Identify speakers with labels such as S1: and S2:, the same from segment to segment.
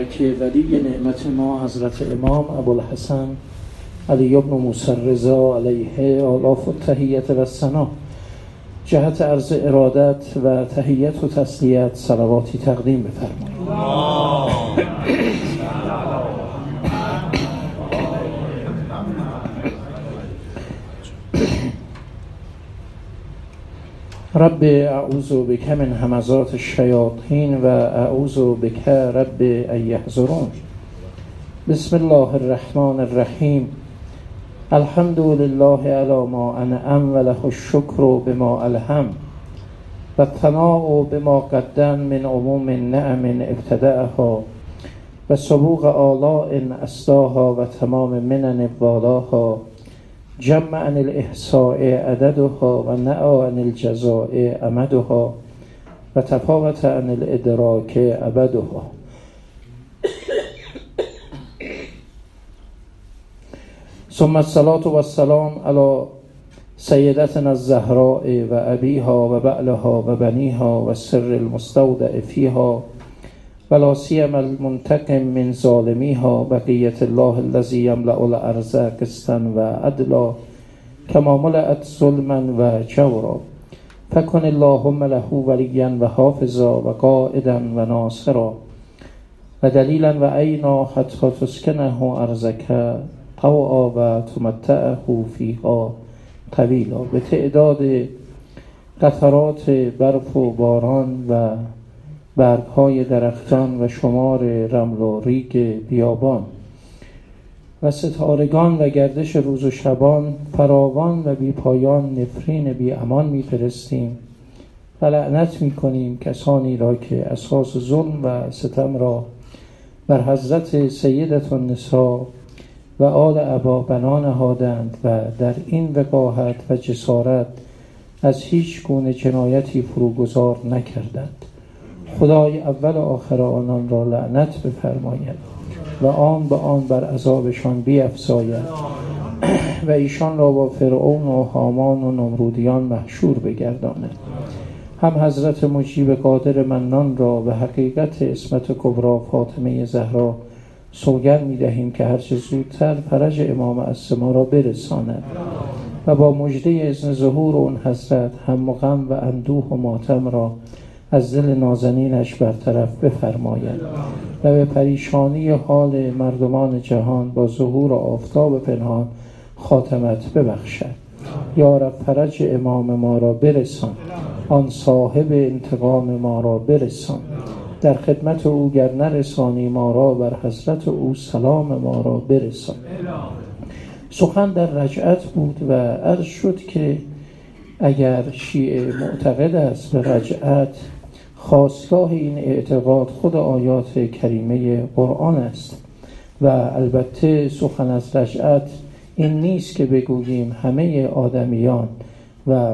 S1: که ولی نعمت ما حضرت امام ابوالحسن علی بن موسی رضا علیه آلاف و تحیت و ثنا جهت عرض ارادت و تحیت و تسلیت صلواتی تقدیم بفرمایید. رب اعوذ بک من همزات الشیاطین و اعوذ بک رب ان یحضرون. بسم الله الرحمن الرحیم. الحمد لله علی ما انعم و له الشکر بما الهم و الثناء بما قدم من عموم نعم ابتدأها و سبوغ آلاء اسداها و تمام منن والاها جمع عن الاحصاء عددها و نعى عن الجزاء امدها و تفاوت عن الادراک ابدها. ثم الصلاة والسلام على سیدتنا الزهراء و ابیها و بعلها و بنیها و سر المستودع فیها و لا سیما المنتقم من ظالمیها بقیت الله الذی یملأ الارض قسطا و عدلا کما ملأت ظلما و جورا فکن اللهم له ولیا و حافظا و قائدا و ناصرا و دلیلا و عینا حتی تسکنه ارضک طوعا و تمتعه فیها طویلا. به تعداد قطرات برف و باران و برگ‌های درختان و شمار رمل و ریگ بیابان و ستارگان و گردش روز و شبان فراوان و بی پایان نفرین بی امان می‌فرستیم و لعنت می‌کنیم کسانی را که اساس ظلم و ستم را بر حضرت سیدة النساء و آل ابا نهادند و در این وقاحت و جسارت از هیچ گونه جنایتی فروگذار نکردند. خدای اول و آخر آنان را لعنت بفرماید و آن به آن بر عذابشان بیفزاید و ایشان را با فرعون و هامان و نمرودیان محشور بگرداند. هم حضرت مجیب قادر منان را به حقیقت عصمت کبری فاطمه زهرا سوگند می‌دهیم که هرچه زودتر فرج امام السما را برساند و با مژده اذن ظهور اون حضرت هم غم و اندوه و ماتم را از دل نازنینش برطرف بفرماید و به پریشانی حال مردمان جهان با ظهور آفتاب پنهان خاتمت ببخشد. یا رب فرج امام ما را برسان، آن صاحب انتقام ما را برسان. در خدمت او گر نرسانی ما را بر حضرت او سلام ما را برسان. سخن در رجعت بود و عرض شد که اگر شیعه معتقد است به رجعت، خاستگاه این اعتقاد خود آیات کریمه قرآن است و البته سخن از رجعت این نیست که بگوییم همه آدمیان و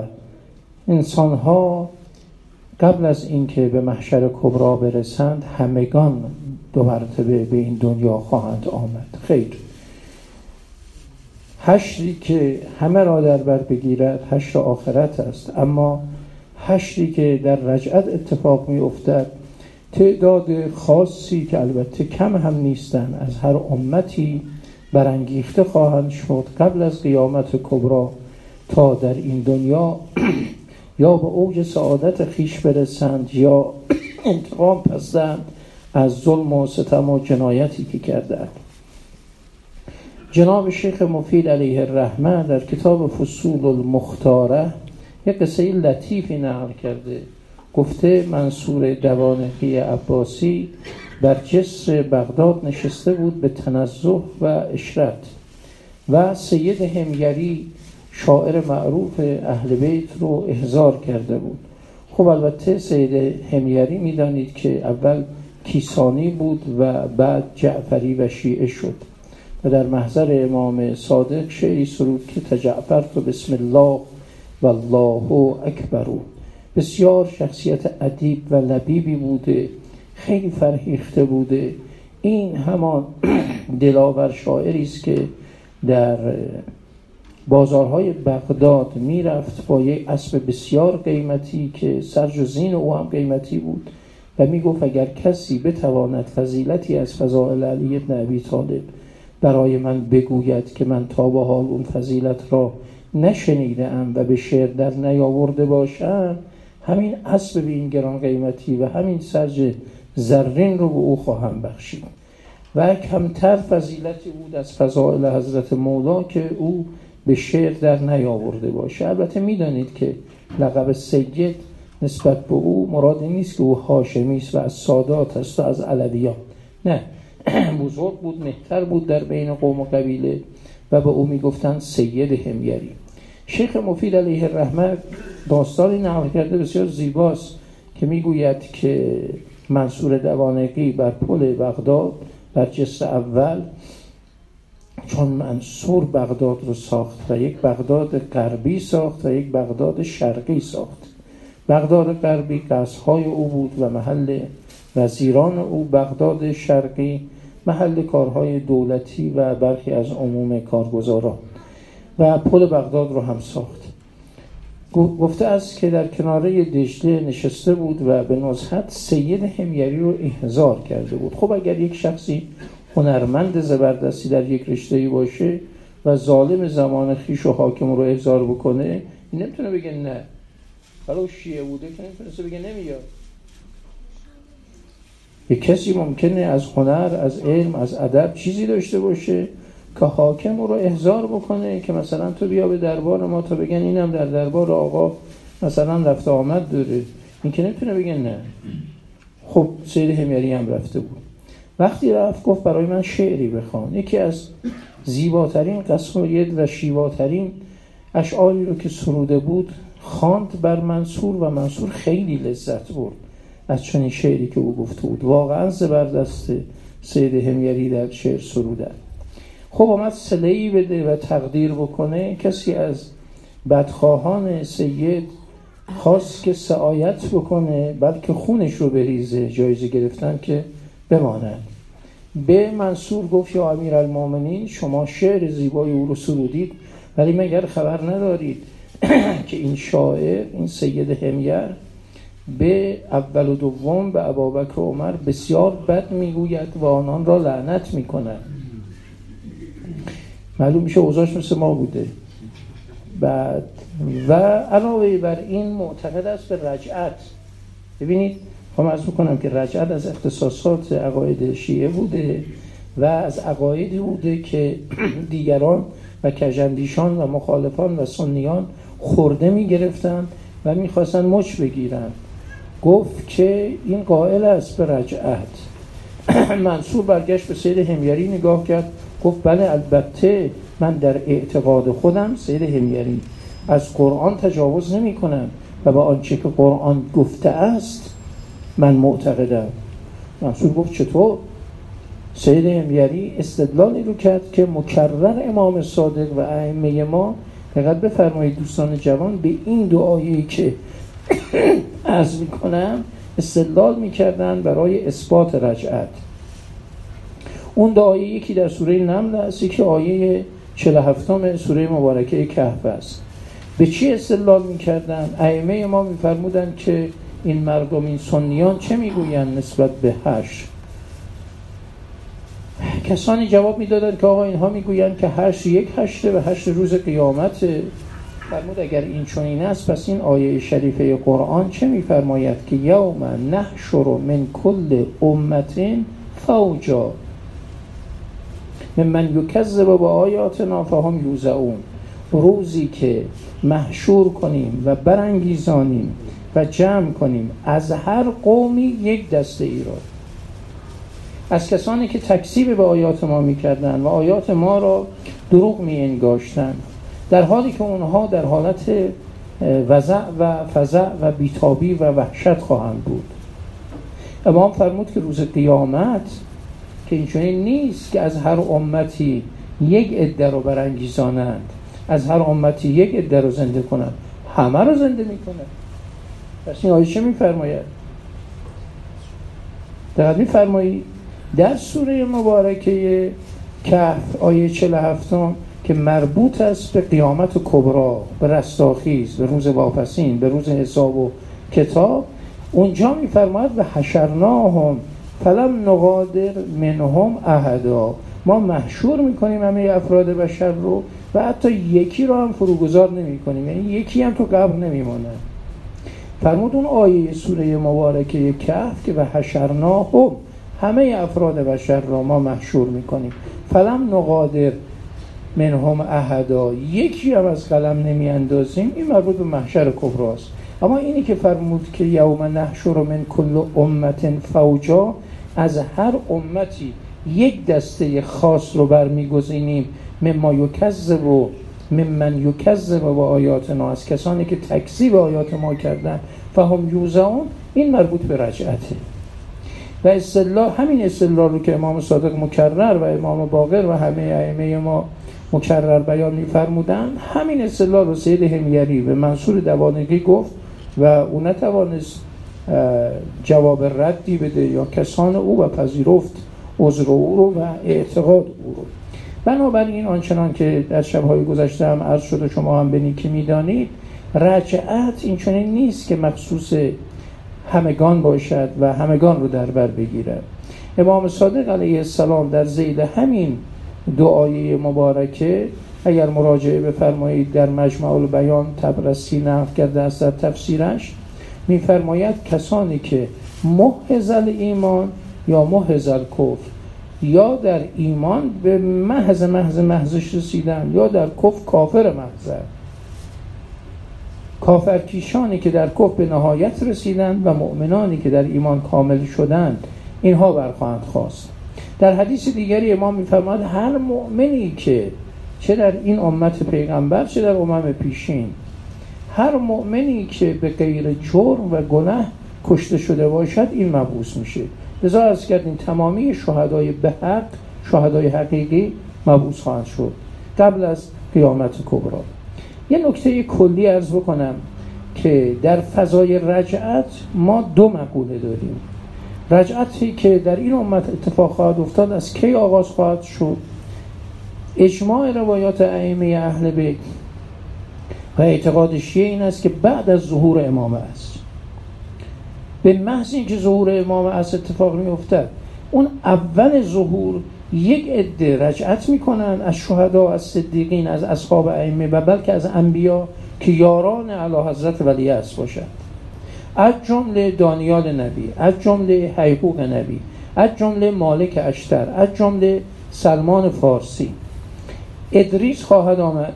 S1: انسانها قبل از اینکه به محشر کبری برسند همگان دو مرتبه به این دنیا خواهند آمد. خیر، حشری که همه را در بر بگیرد حشر آخرت است، اما حشری که در رجعت اتفاق می افتد تعداد خاصی که البته کم هم نیستند از هر امتی برانگیخته خواهند شد قبل از قیامت کبری تا در این دنیا یا به اوج سعادت خیش برسند یا انتقام پسند از ظلم و ستم و جنایتی که کردند. جناب شیخ مفید علیه الرحمه در کتاب فصول المختاره یک قصه لطیفی نقل کرده. گفته منصور دوانقی عباسی بر جسر بغداد نشسته بود به تنزه و اشرت و سید حمیری شاعر معروف اهل بیت رو احضار کرده بود. خب البته سید حمیری میدانید که اول کیسانی بود و بعد جعفری و شیعه شد و در محضر امام صادق شعری سرود که تجعفرت بسم الله والله اکبر. بسیار شخصیت ادیب و لبیبی بوده، خیلی فرهیخته بوده. این همان دلاور شاعری است که در بازارهای بغداد میرفت با یک اسب بسیار قیمتی که سرج و زین او هم قیمتی بود و میگفت اگر کسی بتواند فضیلتی از فضائل علی بن ابی طالب برای من بگوید که من تا به حال اون فضیلت را نشنیدم و به شعر در نیاورده باشم، همین اسب به این گران قیمتی و همین سرج زرین رو به او خواهم بخشید. و کمتر فضیلتی بود از فضائل حضرت مولا که او به شعر در نیاورده باشه. البته میدانید که لقب سید نسبت به او مراد نیست که او هاشمی است و از سادات است و از علویان، نه، بزرگ بود، مهتر بود در بین قوم و قبیله و به او میگفتن سید همیری. شیخ مفید علیه الرحمه داستانی نقل کرده بسیار زیباست که میگوید که منصور دوانقی بر پل بغداد بر جسر اول، چون منصور بغداد رو ساخت و یک بغداد غربی ساخت و یک بغداد شرقی ساخت. بغداد غربی قصرهای او بود و محل وزیران او، بغداد شرقی محل کارهای دولتی و برخی از عموم کارگزاران، و پل بغداد رو هم ساخت. گفته است که در کناره دجله نشسته بود و به نزهت سید همیری رو احضار کرده بود. خب اگر یک شخصی هنرمند زبردستی در یک رشته‌ای باشه و ظالم زمان خیش و حاکم رو احضار بکنه، این نمیتونه بگه نه. حالا شیعه بوده که نمیتونه بگه نمیاد. یک کسی ممکنه از هنر، از علم، از ادب چیزی داشته باشه که حاکم رو احضار بکنه که مثلا تو بیا به دربار ما، تا بگن اینم در دربار آقا مثلا رفت آمد داره، این که نمیتونه بگن نه. خب سید همیری هم رفته بود. وقتی رفت گفت برای من شعری بخوان. یکی از زیباترین قصاید و شیواترین اشعاری رو که سروده بود خواند بر منصور و منصور خیلی لذت برد از چنین شعری که او گفته بود. واقعا زبردست سید همیری در شعر سرودن. خب آمد صله‌ای بده و تقدیر بکنه. کسی از بدخواهان سید خواست که سعایت بکنه بلکه خونش رو بریزه، جایزه گرفتن که بماند. به منصور گفت یا امیرالمومنین، شما شعر زیبای او رو سرودید ولی مگر خبر ندارید که این شاعر، این سید همیر، به اول و دوم به ابوبکر و عمر بسیار بد میگوید و آنان را لعنت میکند. معلوم میشه اوضاعش مثل ما بوده. بعد و علاوه بر این معتقد است به رجعت. ببینید خواهم عرض میکنم که رجعت از اختصاصات عقاید شیعه بوده و از عقایدی بوده که دیگران و کژاندیشان و مخالفان و سنیان خورده میگرفتن و میخواستن مچ بگیرن. گفت که این قائل است به رجعت. منصور برگشت به سید همیری نگاه کرد، گفت بله البته من در اعتقاد خودم سید همیری از قرآن تجاوز نمی کنم و به آنچه که قرآن گفته است من معتقدم. منصور گفت چطور؟ سید همیری استدلالی رو کرد که مکرر امام صادق و ائمه ما، دقت بفرمایید دوستان جوان، به این دو آیه‌ای که عرض میکنم استدلال میکردن برای اثبات رجعت. اون دو آیه یکی در سوره نمل است، یکی آیه 47 سوره مبارکه کهف است. به چی استدلال میکردن؟ ائمه ما میفرمودن که این مردم، این سنیان چه میگویند نسبت به حشر؟ کسانی جواب میدادن که آقا اینها میگویند که حشر یک حشره و حشر روز قیامت. فرمود اگر این چنین است پس این آیه شریفه قرآن چه میفرماید که یوم نحشر من کل امت فوجا ممن یکذب بآیاتنا فهم یوزعون. روزی که محشور کنیم و برانگیزانیم و جمع کنیم از هر قومی یک دسته ای را از کسانی که تکذیب به آیات ما میکردن و آیات ما را دروغ میانگاشتن، در حالی که اونها در حالت وضع و فزع و بیتابی و وحشت خواهند بود. امام فرمود که روز قیامت که اینچنین نیست که از هر امتی یک عده رو برانگیزانند، از هر امتی یک عده رو زنده کنند، همه رو زنده میکنند. پس این آیه چه میفرماید؟ دقیق میفرمایید در سوره مبارکه کهف آیه 47 که مربوط است به قیامت کبرا، به رستاخیز، به روز واپسین، به روز حساب و کتاب، اونجا میفرماید و حشرناهم فلم نغادر منهم احدا، ما محشور میکنیم همه افراد بشر رو و حتی یکی رو هم فروگذار نمیکنیم، یعنی یکی هم تو قبر نمیمونه. فرمود اون آیه سوره مبارکه کهف که و حشرناهم، همه افراد بشر رو ما محشور میکنیم، فلم نغادر منهم احدا، یکی هم از قلم نمیاندازیم، این مربوط به محشر کبراست. اما اینی که فرمود که یوم نحشر من کل امت فوجا، از هر امتی یک دسته خاص رو برمیگزینیم، ممن یکذب و آیاتنا، از کسانی که تکذیب آیات ما کردن، فهم یوزعون، این مربوط به رجعته. و همین استدلال رو که امام صادق مکرر و امام باقر و همه ائمه ما مکرر بیان می‌فرمودن، همین استدلال رو سید حمیری به منصور دوانقی گفت و او نتوانست جواب ردی بده یا کسان او و پذیرفت عذر او رو و اعتقاد او رو. بنابراین آنچنان که در شب‌های گذشته هم عرض شد و شما هم به نیکی می‌دانید، رجعت این چنین نیست که مخصوص همگان باشد و همگان رو در بر بگیرد. امام صادق علیه السلام در ذیل همین دعای مبارکه اگر مراجعه بفرمایید در مجمع البیان طبرسی نقل کرده است در تفسیرش، می‌فرماید کسانی که محض الایمان یا محض الکفر، یا در ایمان به محضش رسیدن یا در کفر کافر محض، کافرکیشانی که در کفر به نهایت رسیدند و مؤمنانی که در ایمان کامل شدند، اینها برخواهند خواست. در حدیث دیگری امام می‌فرماید هر مؤمنی که چه در این امت پیغمبر چه در امم پیشین، هر مؤمنی که به غیر جرم و گناه کشته شده باشد این مبعوث میشه. لذا عرض کردیم تمامی شهدای به حق، شهدای حقیقی مبعوث خواهند شد قبل از قیامت کبری. یه نکته کلی عرض بکنم که در فضای رجعت ما دو مقوله داریم. رجعتی که در این امت اتفاق خواهد افتاد از کی آغاز خواهد شد؟ اجماع روایات ائمه اهل بیت و اعتقاد شیعه این است که بعد از ظهور امامه است. به محض اینکه ظهور امامه است اتفاق می افتد، اون اول ظهور یک عده رجعت میکنن از شهدا، از صدیقین، از اصحاب ائمه و بلکه از انبیا که یاران اعلی حضرت ولی عصر باشند، از جمله دانیال نبی، از جمله هیهوق نبی، از جمله مالک اشتر، از جمله سلمان فارسی. ادریس خواهد آمد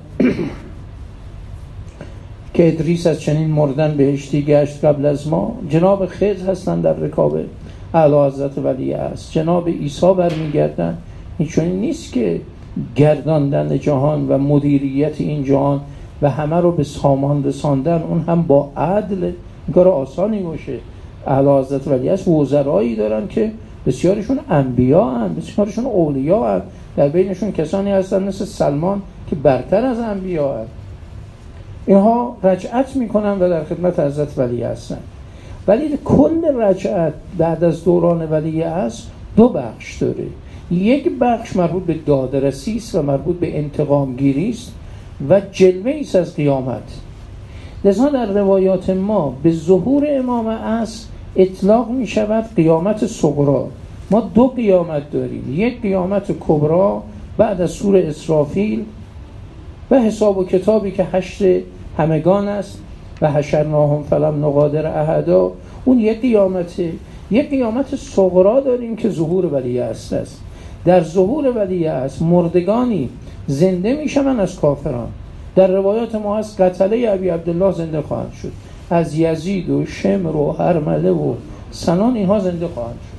S1: که ادریس از چنین مردن بهشتی گشت قبل از ما. جناب خضر هستند در رکاب اعلی حضرت ولی است. جناب عیسی برمیگردن. این چنین نیست که گرداندن جهان و مدیریت این جهان و همه رو به سامان رساندن اون هم با عدل این کار آسانی باشه. اعلی حضرت ولی است وزرایی دارن که بسیارشون انبیا هستند، بسیارشون اولیا هستند، در بینشون کسانی هستن مثل سلمان که برتر از انبیا هستند. اینها رجعت میکنن و در خدمت حضرت ولی هستن. ولی کل رجعت بعد از دوران ولی است دو بخش داره. یک بخش مربوط به دادرسی است و مربوط به انتقام گیری است و جلوه است از قیامت. لذا در روایات ما به ظهور امام است اطلاق می شود قیامت صغری. ما دو قیامت داریم، یک قیامت کبری بعد از سور اسرافیل و حساب و کتابی که حشر همگان است و حشرناهم فلم نغادر احدا، اون یک قیامته. یک قیامت صغری داریم که ظهور ولی است. در ظهور ولی است مردگانی زنده میشن از کافران. در روایات ما هست قتله ابی عبدالله زنده خواهند شد، از یزید و شمر و هرمله و سنان اینها زنده خواهند شد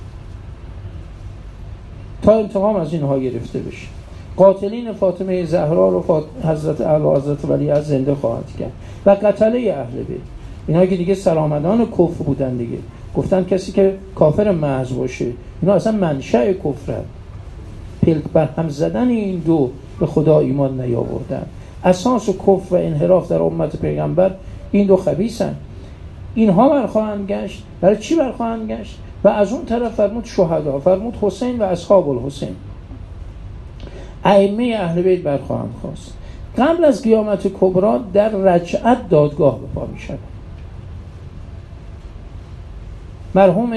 S1: تا انتقام از اینها گرفته بشه. قاتلین فاطمه زهرا رو حضرت اعلی حضرت ولی از زنده خواهد کرد و قتله اهل بیت، اینا که دیگه سرآمدان کفر بودن دیگه، گفتن کسی که کافر محض باشه اینا اصلا منشأ کفرن، پلک بر هم زدن این دو به خدا ایمان نیاوردن. اساس کفر و انحراف در امت پیغمبر این دو خبیثن. اینها برخواهند گشت. برای چی برخواهند گشت؟ و از اون طرف فرمود شهدا، فرمود حسین و اصحاب الحسین، ائمه اهل بیت برخواهند خواست. قبل از قیامت کبری در رجعت دادگاه به پا می شود. مرحوم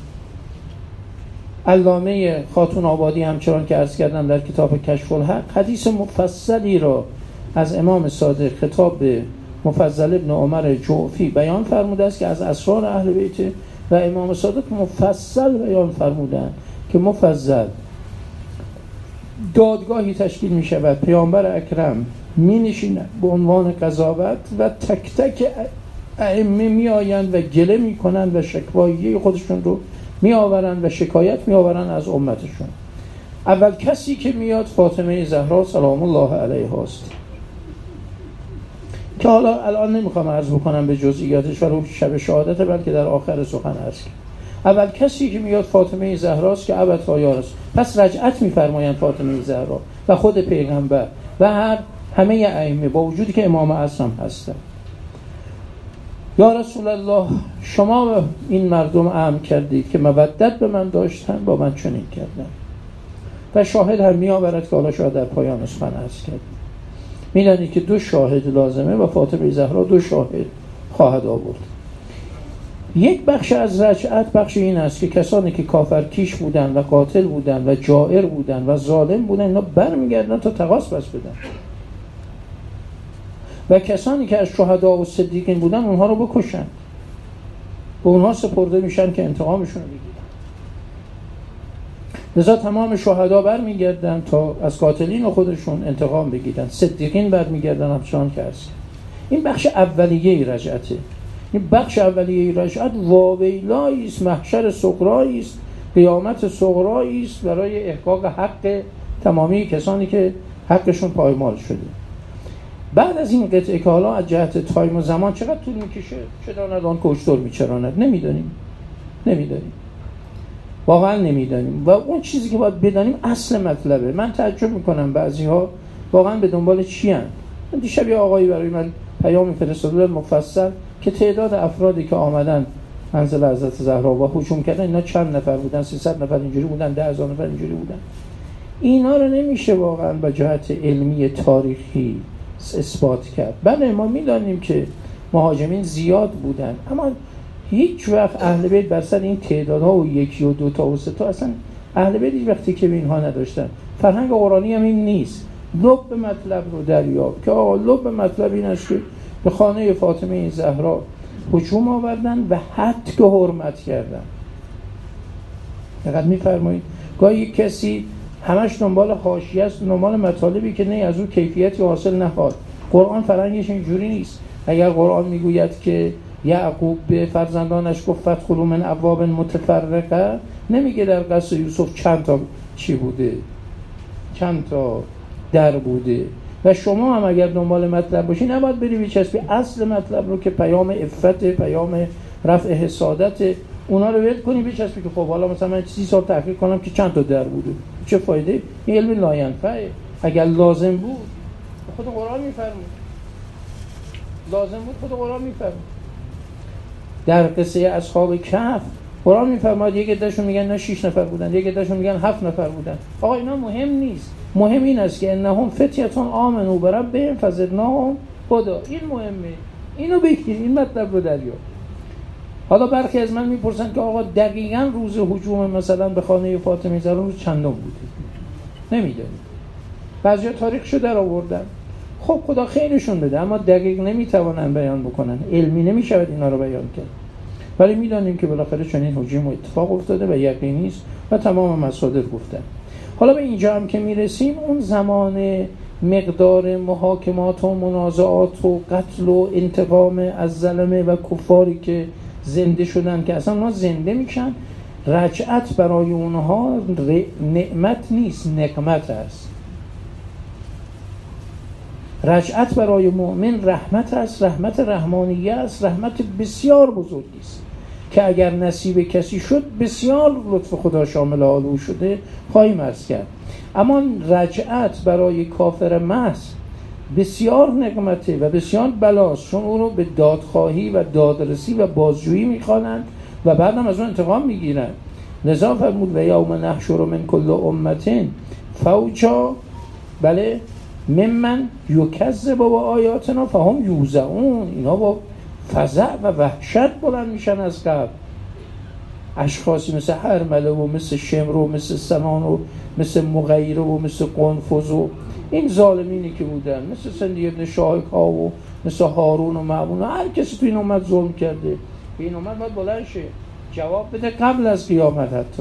S1: علامه خاتون آبادی همچنان که عرض کردم در کتاب کشف الحق حدیث مفصلی را از امام صادق خطاب به مفضل ابن عمر جعفی بیان فرموده است که از اسرار اهل بیت و امام صادق مفصل بیان فرمودند که مفضل دادگاهی تشکیل می شود، پیامبر اکرم می نشیند به عنوان قضاوت و تک تک ائمه می آیند و گله می کنند و شکوایی خودشون رو می آورند و شکایت می آورند از امتشون. اول کسی که میاد فاطمه زهرا سلام الله علیها است که حالا الان نمیخوام عرض بکنم به جزئیاتش، ولی شب شهادت بلکه در آخر سخن عرض کنم. اول کسی که میاد فاطمه زهرا است که ابد تایار است. پس رجعت میفرمایند فاطمه زهرا و خود پیغمبر و همه ائمه با وجودی که امام اعظم هستند. یا رسول الله شما این مردم امر کردید که مودت به من داشتن، با من چنین کردن. و شاهد هم می آورد که حالا شاید در پایان سخن عرض کرد. میدانید که 2 شاهد لازمه و فاطمه زهرا 2 شاهد خواهد آورد. یک بخش از رجعت بخش این است که کسانی که کافرکیش بودن و قاتل بودن و جائر بودن و ظالم بودن اینا برمیگردن تا تقاص بس بدن، و کسانی که از شهدا و صدیقین بودن اونها رو بکشن، به اونها سپرده میشن که انتقامشون رو بگیرن. لذا تمام شهدا برمیگردن تا از قاتلین خودشون انتقام بگیرن، صدیقین برمیگردن همچنان که هست. این بخش اولیه رجعته. این بخش اولیه رجعت واویلایی است، محشر صغرایی است، قیامت صغرایی است برای احقاق حق تمامی کسانی که حقشون پایمال شده. بعد از این قطعه که حالا از جهت تایم و زمان چقدر طول میکشه، چه داند آن کشتور میچراند، نمیدانیم واقعا نمیدانیم. و اون چیزی که باید بدانیم اصل مطلبه. من تعجب میکنم بعضی ها واقعا به دنبال چی هستند. دیشب یه آقایی برای من پیام فرستاده مفصل که تعداد افرادی که آمدن منزل حضرت زهرا و هجوم کردن اینا چند نفر بودن، 300 نفر اینجوری بودن، 10,000 نفر اینجوری بودن. اینا رو نمیشه واقعا با جهت علمی تاریخی اثبات کرد. بله ما میدانیم که مهاجمین زیاد بودن، اما هیچ وقت اهل بیت بر سر این تعدادها و 1 و 2 و 3 اصلا اهل بیت هیچ وقتی که به اینها نداشتن. فرهنگ قرآنی هم این نیست. لب مطلب رو دریاب که آقا لب مطلب این است که به خانه فاطمه زهرا هجوم آوردن و حد که حرمت کردن. دقت می‌فرمایید گاهی کسی همش دنبال حاشیه است، دنبال مطالبی که نه از اون کیفیتی حاصل نخواد. قرآن فرهنگش اینجوری نیست. اگر قرآن میگوید که یعقوب به فرزندانش گفت فادخلوا من ابواب متفرقه، نمیگه در قصر یوسف چند تا چی بوده، چند تا در بوده. و شما هم اگر دنبال مطلب باشی نباید بری بچسبی اصل مطلب رو که پیام عفت، پیام رفع حسادت، اونا رو ول کنی بچسبی که خب حالا مثلا من 30 سال تحقیق کنم که چند تا در بوده، چه فایده؟ این علم لاینفعه. اگر لازم بود خود قرآن میفرمود، لازم بود خود قرآن میفرمود. در قصه اصحاب کهف قرآن میفرماد یک عدهشون میگن نه 6 نفر بودن، یک عدهشون میگن 7 نفر بودن. آقا اینا مهم نیست. مهم این است که انهم فتیه آمنوا بربهم فزدناهم هدی. این مهمه. اینو بگیر، این مطلب رو دریاب. حالا برخی از من میپرسن که آقا دقیقاً روز هجوم مثلا به خانه فاطمه زهرا روز چندم بوده؟ نمیدونیم. بعضیا تاریخشو در آوردن. خب خدا خیرشون بده، اما دقیق نمیتوانن بیان بکنن. علمی نمیشود اینا رو بیان کرد. ولی میدانیم که بالاخره چنین هجوم و اتفاق افتاده و یقینی است و تمام مصادر گفتن. حالا به اینجا هم که میرسیم، اون زمان مقدار محاکمات و منازعات و قتل و انتقام از ظلمه و کفاری که زنده شدن که اصلا اونا زنده میشن، رجعت برای اونها نعمت نیست، نقمت است. رجعت برای مؤمن رحمت است، رحمت رحمانیه است، رحمت بسیار بزرگی است که اگر نصیب کسی شد بسیار لطف خدا شامل حال او شده خواهیم عرض کرد. اما رجعت برای کافر محض بسیار نقمته و بسیار بلاست، چون او رو به دادخواهی و دادرسی و بازجویی میخوانند و بعدم از اون انتقام میگیرند. لذا فرمود و یوم نحشر من کل امة فوجا، بله، ممن یکذب با آیاتنا فهم یوزعون. اینا با فزع و وحشت بلند میشن از قبل. اشخاصی مثل هرمله و مثل شمر و مثل سنان و مثل مغیره و مثل قنفذ و این ظالمینی که بودن، مثل سندی ابن شاهکا و مثل هارون و مأمون، هر کسی تو این امت ظلم کرده، این امت باید بلند شه جواب بده قبل از قیامت. حتی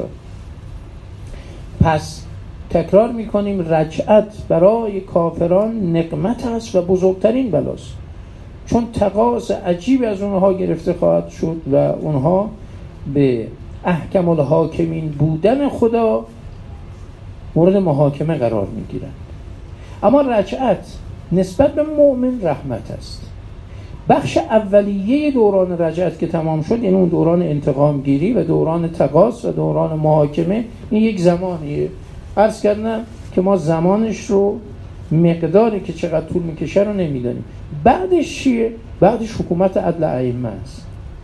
S1: پس تکرار میکنیم رجعت برای کافران نقمت است و بزرگترین بلاست، چون تقاضا عجیب از اونها گرفته خواهد شد و اونها به احکم الحاکمین بودن خدا مورد محاکمه قرار میگیرند. اما رجعت نسبت به مؤمن رحمت است. بخش اولیه دوران رجعت که تمام شد، یعنی اون دوران انتقام گیری و دوران تقاض و دوران محاکمه، این یک زمانیه. عرض کردم که ما زمانش رو، مقداری که چقدر طول میکشه رو نمیدانیم. بعدش چیه؟ بعدش حکومت عدل ائمه است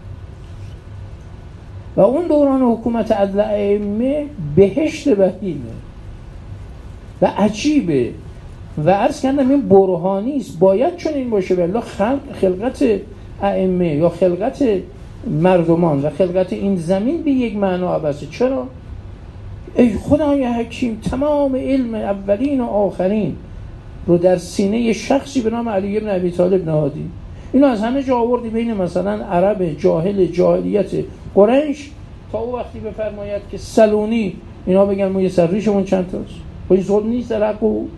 S1: و اون دوران حکومت عدل ائمه بهشت بهیمه و عجیبه و عرض کردم این برهانی است، باید چون این باشه. والله خلقت ائمه یا خلقت مردمان و خلقت این زمین به یک معنا عبسه. چرا؟ ای خدای حکیم، تمام علم اولین و آخرین رو در سینه شخصی به نام علی بن ابی طالب نهادی. اینو از همه جا آوردی، بین مثلا عرب جاهل جاهلیت قریش تا او وقتی بفرماید که سلونی، اینا بگن ما یه سر ریشمون چند تاست، با این ظلم نیست در حق او.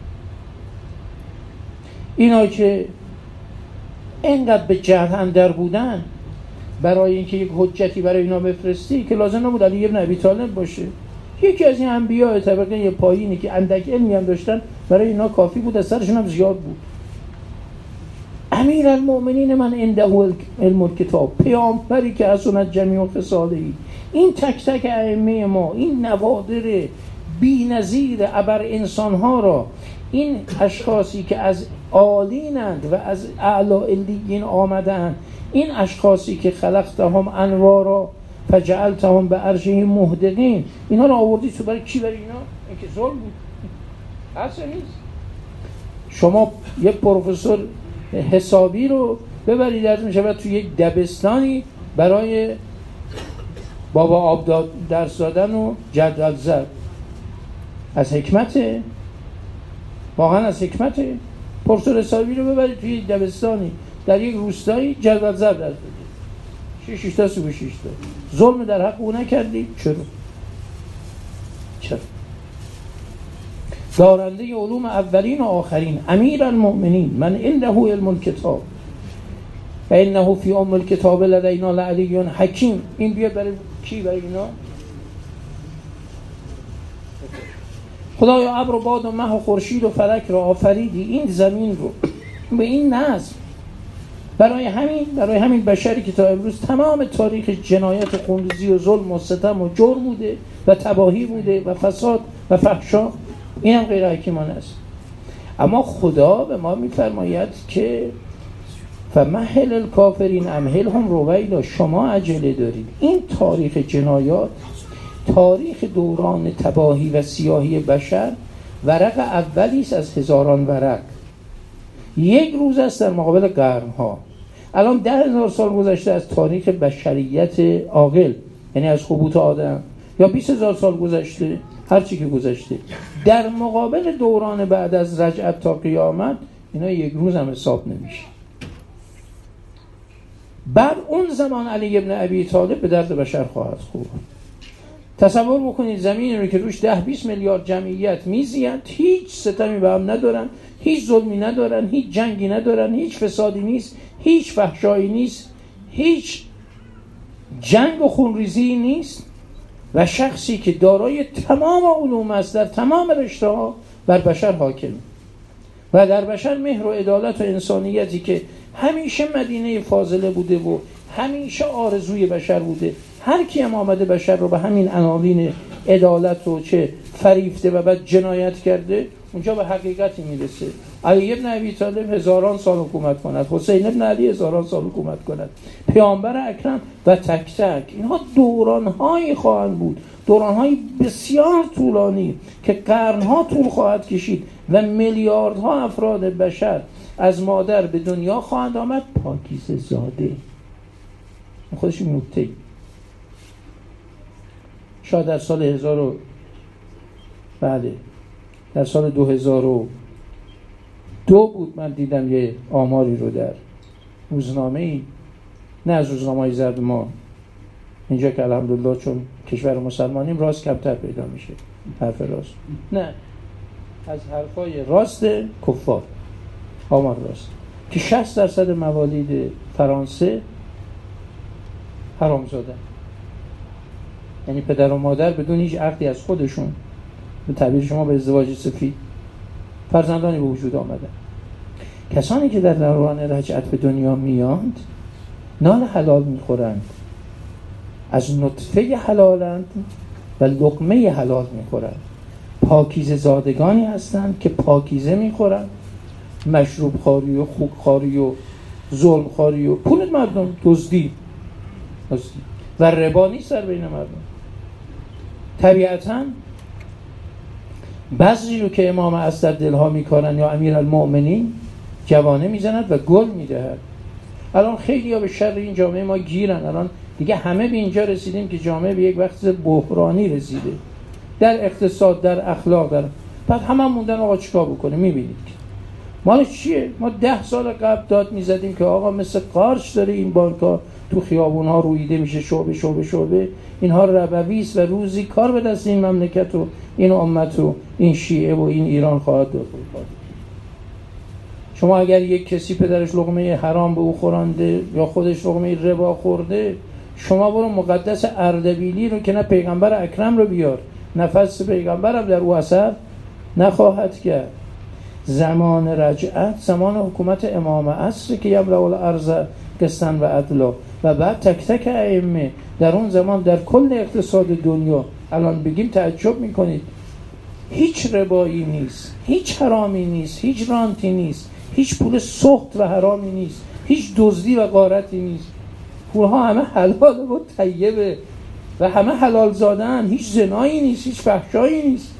S1: اینا که اینقدر به جهل اندر بودن برای اینکه یک حجتی برای اینا بفرستی که لازم نبود علی بن ابی طالب باشه، یکی از این انبیاء طبقه پایینی که اندک علمی هم داشتن برای اینا کافی بود، از سرشون هم زیاد بود. امیر المؤمنین من عنده علم الکتاب، پیامبری که حسنت جمیع خصاله، این تک تک ائمه ما، این نوادر بی‌نظیر ابر انسان‌ها را، این اشخاصی که از عالینند و از اعلی علیین آمدند، این اشخاصی که خلقتهم انوارا فجعلتهم به عرشه مهدقین، اینا رو آوردی تو برای کی؟ برای اینا؟ این که ظلم بود اصلا نیست. شما یک پروفسور حسابی رو ببرید درس میشه تو یک دبستانی برای بابا آب درس دادن و جدول زد، از حکمته، واقعا از حکمته. پروفسور حسابی رو ببرید توی یک دبستانی در یک روستایی جدول زد درس بده، 6 تا 6 تا ظلم در حق او نکردی؟ چرا؟ دارنده علوم اولین و آخرین، امیر المؤمنین من عنده علم الکتاب و انه فی ام الکتاب لدینا لعلی حکیم. این بیاد برای کی؟ برای اینا. خدایا ابر و باد و مه و خورشید و فلک را آفریدی، این زمین رو به این نظم. برای همین بشری که تا امروز تمام تاریخ جنایت خونریزی و ظلم و ستم و جور بوده و تباهی بوده و فساد و فحشا، این هم غیر حکیمانه است. اما خدا به ما میفرماید که فمهل الکافرین امهلهم رویدا، شما عجله دارید. این تاریخ جنایات، تاریخ دوران تباهی و سیاهی بشر، ورق اولی است از هزاران ورق. یک روز است در مقابل قرنها. الان 10,000 سال گذشته از تاریخ بشریت عاقل، یعنی از هبوط آدم، یا 20,000 سال گذشته، هر چی که گذشته، در مقابل دوران بعد از رجعت تا قیامت، اینا یک روز هم حساب نمیشه. بعد اون زمان علی ابن ابی طالب به درد بشر خواهد خورد. تصور بکنید زمین رو که روش 10-20 میلیارد جمعیت میزیند، هیچ ستمی به هم ندارن، هیچ ظلمی ندارن، هیچ جنگی ندارن، هیچ فسادی نیست، هیچ فحشایی نیست، هیچ جنگ و خونریزی نیست، و شخصی که دارای تمام علوم است در تمام رشته‌ها بر بشر حاکم و در بشر مهر و عدالت و انسانیتی که همیشه مدینه فاضله بوده و همیشه آرزوی بشر بوده. هر کی هم آمده بشر رو به همین عناوین عدالت و چه فریفته و بعد جنایت کرده، اونجا به حقیقتی میرسه. علی ابن ابی طالب 1000 سال حکومت کند، حسین ابن علی 1000 سال حکومت کند، پیامبر اکرم و تک تک اینها دوران‌هایی خواهند بود، دوران‌های بسیار طولانی که قرن‌ها طول خواهد کشید و میلیاردها افراد بشر از مادر به دنیا خواهند آمد پاکیزه زاده. خودش نکته شاید در سال در سال 2002 بود من دیدم یه آماری رو در روزنامه‌ای، نه از روزنامه‌های زرد ما اینجا که الحمدلله چون کشور مسلمانیم راست کمتر پیدا میشه، حرف راست نه، از حرفای راست کفار، آمار راست، که 60% موالید فرانسه حرامزاده، یعنی پدر و مادر بدون هیچ عقدی از خودشون، به تعبیر شما به ازدواج سفید، فرزندانی به وجود آمدن. کسانی که در دوران رجعت به دنیا میاند نان حلال میخورند، از نطفه حلالند و لقمه حلال میخورند، پاکیزه زادگانی هستند که پاکیزه میخورند، مشروب خواری و خوک خواری و ظلم خواری و پول مردم دزدی و ربا نیست در بین مردم. طبیعتاً بعضی رو که امام از در دلها میکارن یا امیر المؤمنین جوانه میزند و گل میدهد. الان خیلی ها به شر این جامعه ما گیرن، الان دیگه همه به اینجا رسیدیم که جامعه به یک وقت بحرانی رسیده، در اقتصاد، در اخلاق، در بعد همه موندن آقا چیکار بکنه. میبینید که مال چیه؟ ما 10 سال قبل داد میزدیم که آقا مثل قارچ داره این بانک‌ها تو خیابون‌ها رویده میشه، شعبه اینها ربویست و روزی کار به دست این مملکت و این امت و این شیعه و این ایران خواهد داد. شما اگر یک کسی پدرش لقمه حرام به او خورانده یا خودش لقمه ربا خورده، شما برو مقدس اردبیلی رو که نه پیغمبر اکرم رو بیار، نفس پیغمبر هم در او اثر نخواهد کرد. زمان رجعت زمان حکومت امام عصر که یملأ الارض قسطا و عدلا، و بعد تک تک ائمه در اون زمان در کل اقتصاد دنیا. الان بگیم تعجب میکنید، هیچ ربایی نیست، هیچ حرامی نیست، هیچ رانتی نیست، هیچ پول سخت و حرامی نیست، هیچ دزدی و غارتی نیست، پولها همه حلال و طیبه و همه حلال زادن، هیچ زنایی نیست، هیچ فحشایی نیست.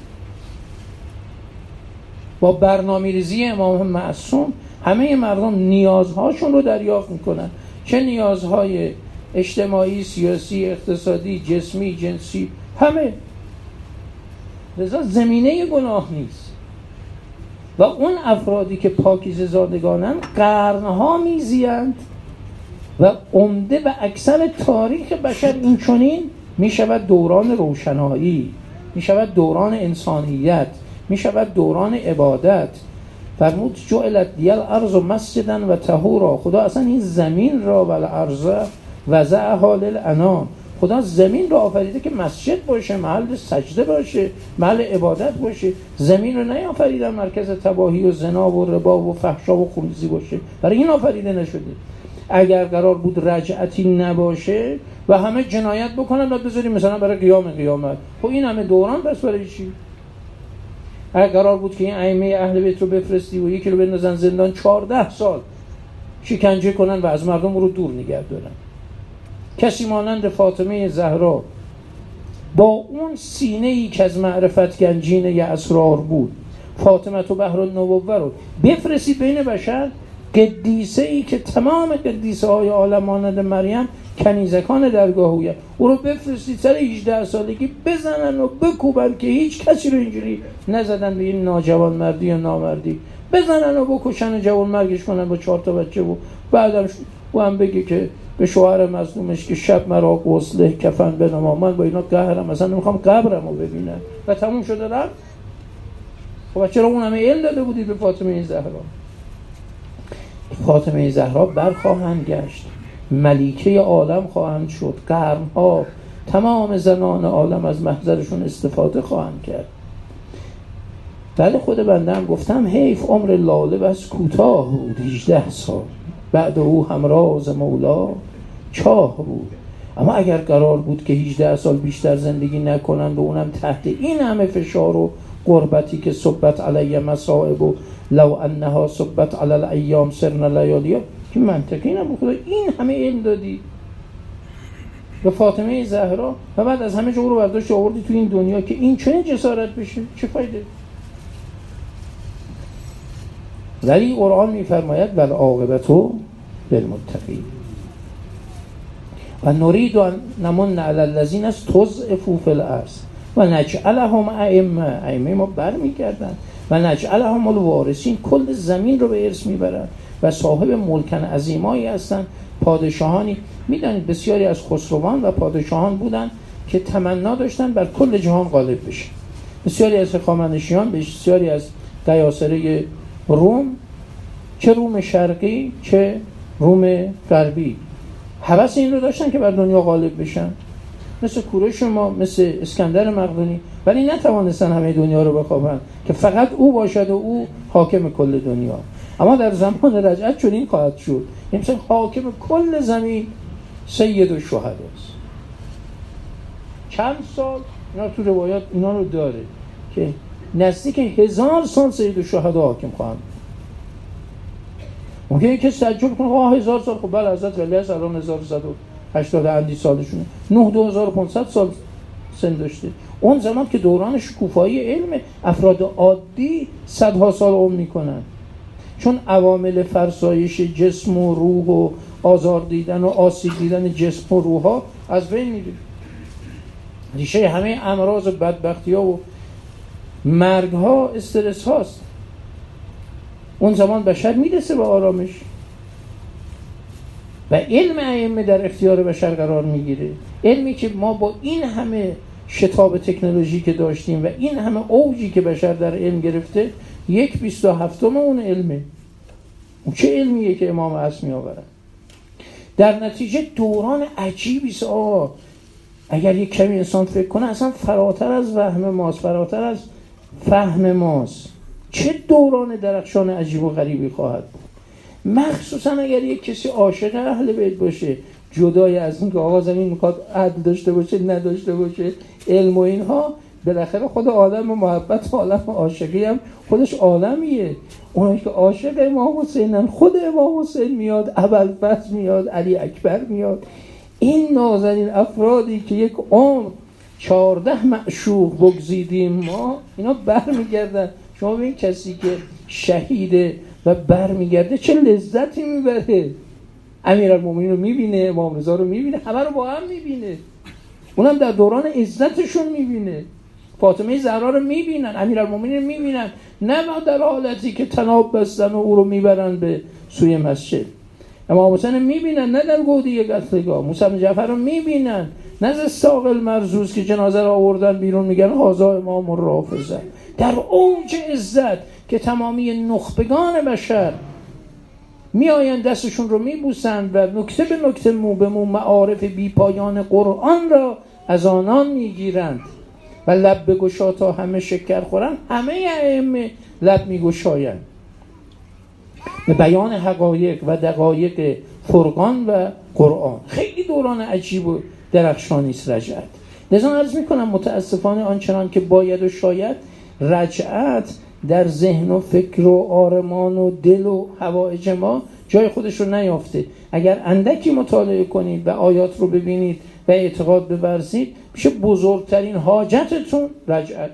S1: با برنامه‌ریزی امام معصوم همه مردم نیازهاشون رو دریافت میکنن، چه نیازهای اجتماعی، سیاسی، اقتصادی، جسمی، جنسی، همه. لذا زمینه گناه نیست. و اون افرادی که پاکیزه زادگانند قرنها میزیند و عمده و اکثر تاریخ بشر این چنین میشود دوران روشنایی، میشود دوران انسانیت، میشود دوران عبادت. فرمود جعلت لی الارض مسجدا و طهورا، خدا اصلا این زمین را و الارض وضعها للانام، خدا زمین را آفریده که مسجد باشه، محل سجده باشه، محل عبادت باشه. زمین رو نیافریدن مرکز تباهی و زنا و ربا و فحشا و خونریزی باشه، برای این آفریده نشده. اگر قرار بود رجعتی نباشه و همه جنایت بکنن و بذاریم مثلا برای قیامت، خب این همه دوران پس برای چی؟ اگر قرار بود که این ائمه اهل بیت رو بفرستی و یکی رو بندازن زندان 14 سال شکنجه کنن و از مردم رو دور نگه دارن، کسی مانند فاطمه زهرا با اون سینه‌ای که از معرفت گنجینه اسرار بود، فاطمه تو بحر النبوه رو بفرستی بین بشر، قدیسه‌ای که تمام قدیسه های عالم مانند مریم کنیزکان درگاهویه، او رو بفرستی سر 18 سالگی بزنن و بکوبن که هیچ کسی رو اینجوری نزدن به این ناجوان مردی یا نامردی، بزنن و بکشن و جوان مرگش کنن با 4 تا بچه و بعدم او هم بگه که به شوهر مظلومش که شب مرا غسل کفن بنما، من با اینا قهرم، مثلا نمیخوام قبرمو ببینن و تموم شده رفت. خب چرا اون همه علم داده بودید به فاطمه زهرا؟ فاطمه زهرا برخواهند گشت، ملیکه عالم خواهند شد، قرنها تمام زنان عالم از محضرشون استفاده خواهند کرد. بله خود بنده هم گفتم حیف عمر لاله بس کوتاه بود، 18 سال بعد او همراز مولا چاه بود. اما اگر قرار بود که 18 سال بیشتر زندگی نکنند و اونم تحت این همه فشار و غربتی که صبت علیه مصائب و لو انها صبت علی الایام سرنا لیالیا، که منطقی نبود. خدا این همه علم دادی به فاطمه زهرا و بعد از همه جور رو برداشت آوردی تو این دنیا که این چنین جسارت بشه، چه فایده؟ ولی قرآن میفرماید والعاقبة للمتقین، و نرید ان نمن علی الذین استضعفوا فی الارض و نجعلهم ائمه ما برمیگردن و نجعلهم الوارثین، کل زمین رو به ارث میبرن و صاحب ملکن عظیمایی هستن، پادشاهانی. میدانید بسیاری از خسروان و پادشاهان بودن که تمنا داشتن بر کل جهان غالب بشن. بسیاری از هخامنشیان، بسیاری از قیاصره روم، چه روم شرقی چه روم غربی، هوس این رو داشتن که بر دنیا غالب بشن، مثل کوروش ما، مثل اسکندر مقدونی، ولی نتوانستن همه دنیا رو بخوابن که فقط او باشد و او حاکم کل دنیا. اما در زمان رجعت چنین خواهد شد، این مثل حاکم کل زمین سید الشهدا است. چند سال اینا تو روایات اینا رو داره که نزدیک 1000 سال سید الشهدا حاکم خواهند. ممکنه که تعجب کنه 1000 سال، خب بله حضرت ولی از الان 1180 اندی سالشونه، 2500 سال سن داشته. اون زمان که دوران شکوفایی علم، افراد عادی صدها سال عمر میکنن، چون عوامل فرسایش جسم و روح و آزار دیدن و آسیب دیدن جسم و روح ها از بین میره. ریشه همه امراض و بدبختی ها و مرگ ها استرس هاست. اون زمان بشر میرسه به آرامش و علم ائمه در اختیار بشر قرار میگیره. علمی که ما با این همه شتاب تکنولوژی که داشتیم و این همه اوجی که بشر در علم گرفته، 1/27 اون علمه. اون چه علمیه که امام عصر میآورن؟ در نتیجه دوران عجیبی است. اگر یک کمی انسان فکر کنه اصلا فراتر از وهم ماست، فراتر از فهم ماست. چه دوران درخشان عجیب و غریبی خواهد بود، مخصوصا اگر یک کسی عاشق اهل بیت باشه، جدای از این که آقا زمین میخواد عدل داشته باشه نداشته باشه، علم و اینها. بالاخره خود عالم و محبت، عالم و عاشقی هم خودش عالمیه. اونایی که عاشق امام حسینن، خود امام حسین میاد، ابوالفضل میاد، علی اکبر میاد. این نازنین افرادی که یک عمر 14 معشوق بگزیدیم ما، اینا برمیگردن. شما ببین کسی که شهیده و برمیگرده چه لذتی میبره. امیرالمومنین رو میبینه، امام رضا رو میبینه، همه رو با هم میبینه، اونم در دوران عزتشون میبینه. فاطمه زهرا رو میبینن، امیرالمومنین رو میبینن، نه در حالتی که طناب بستن و او رو میبرن به سوی مسجد. امام حسین میبینن، نه در گودی قتلگاه. موسی بن جعفر رو میبینن، نه از ساق المرزوز که جنازه رو آوردن بیرون میگن هذا امام الرافضه. در اوج عزت که تمامی نخبگان بشر میآیند دستشون رو میبوسند و نکته به نکته مو به مو معارف بی پایان قرآن را از آنان میگیرند و لب بگشا تا همه شکر خورند. همه ائمه لب میگشایند به بیان حقایق و دقایق فرقان و قرآن. خیلی دوران عجیب و درخشانی است رجعت. لذا عرض میکنم متاسفانه آنچنان که باید و شاید رجعت در ذهن و فکر و آرمان و دل و حوائج ما جای خودش رو نیافته. اگر اندکی مطالعه کنید و آیات رو ببینید و اعتقاد بورزید، میشه بزرگترین حاجتتون رجعت.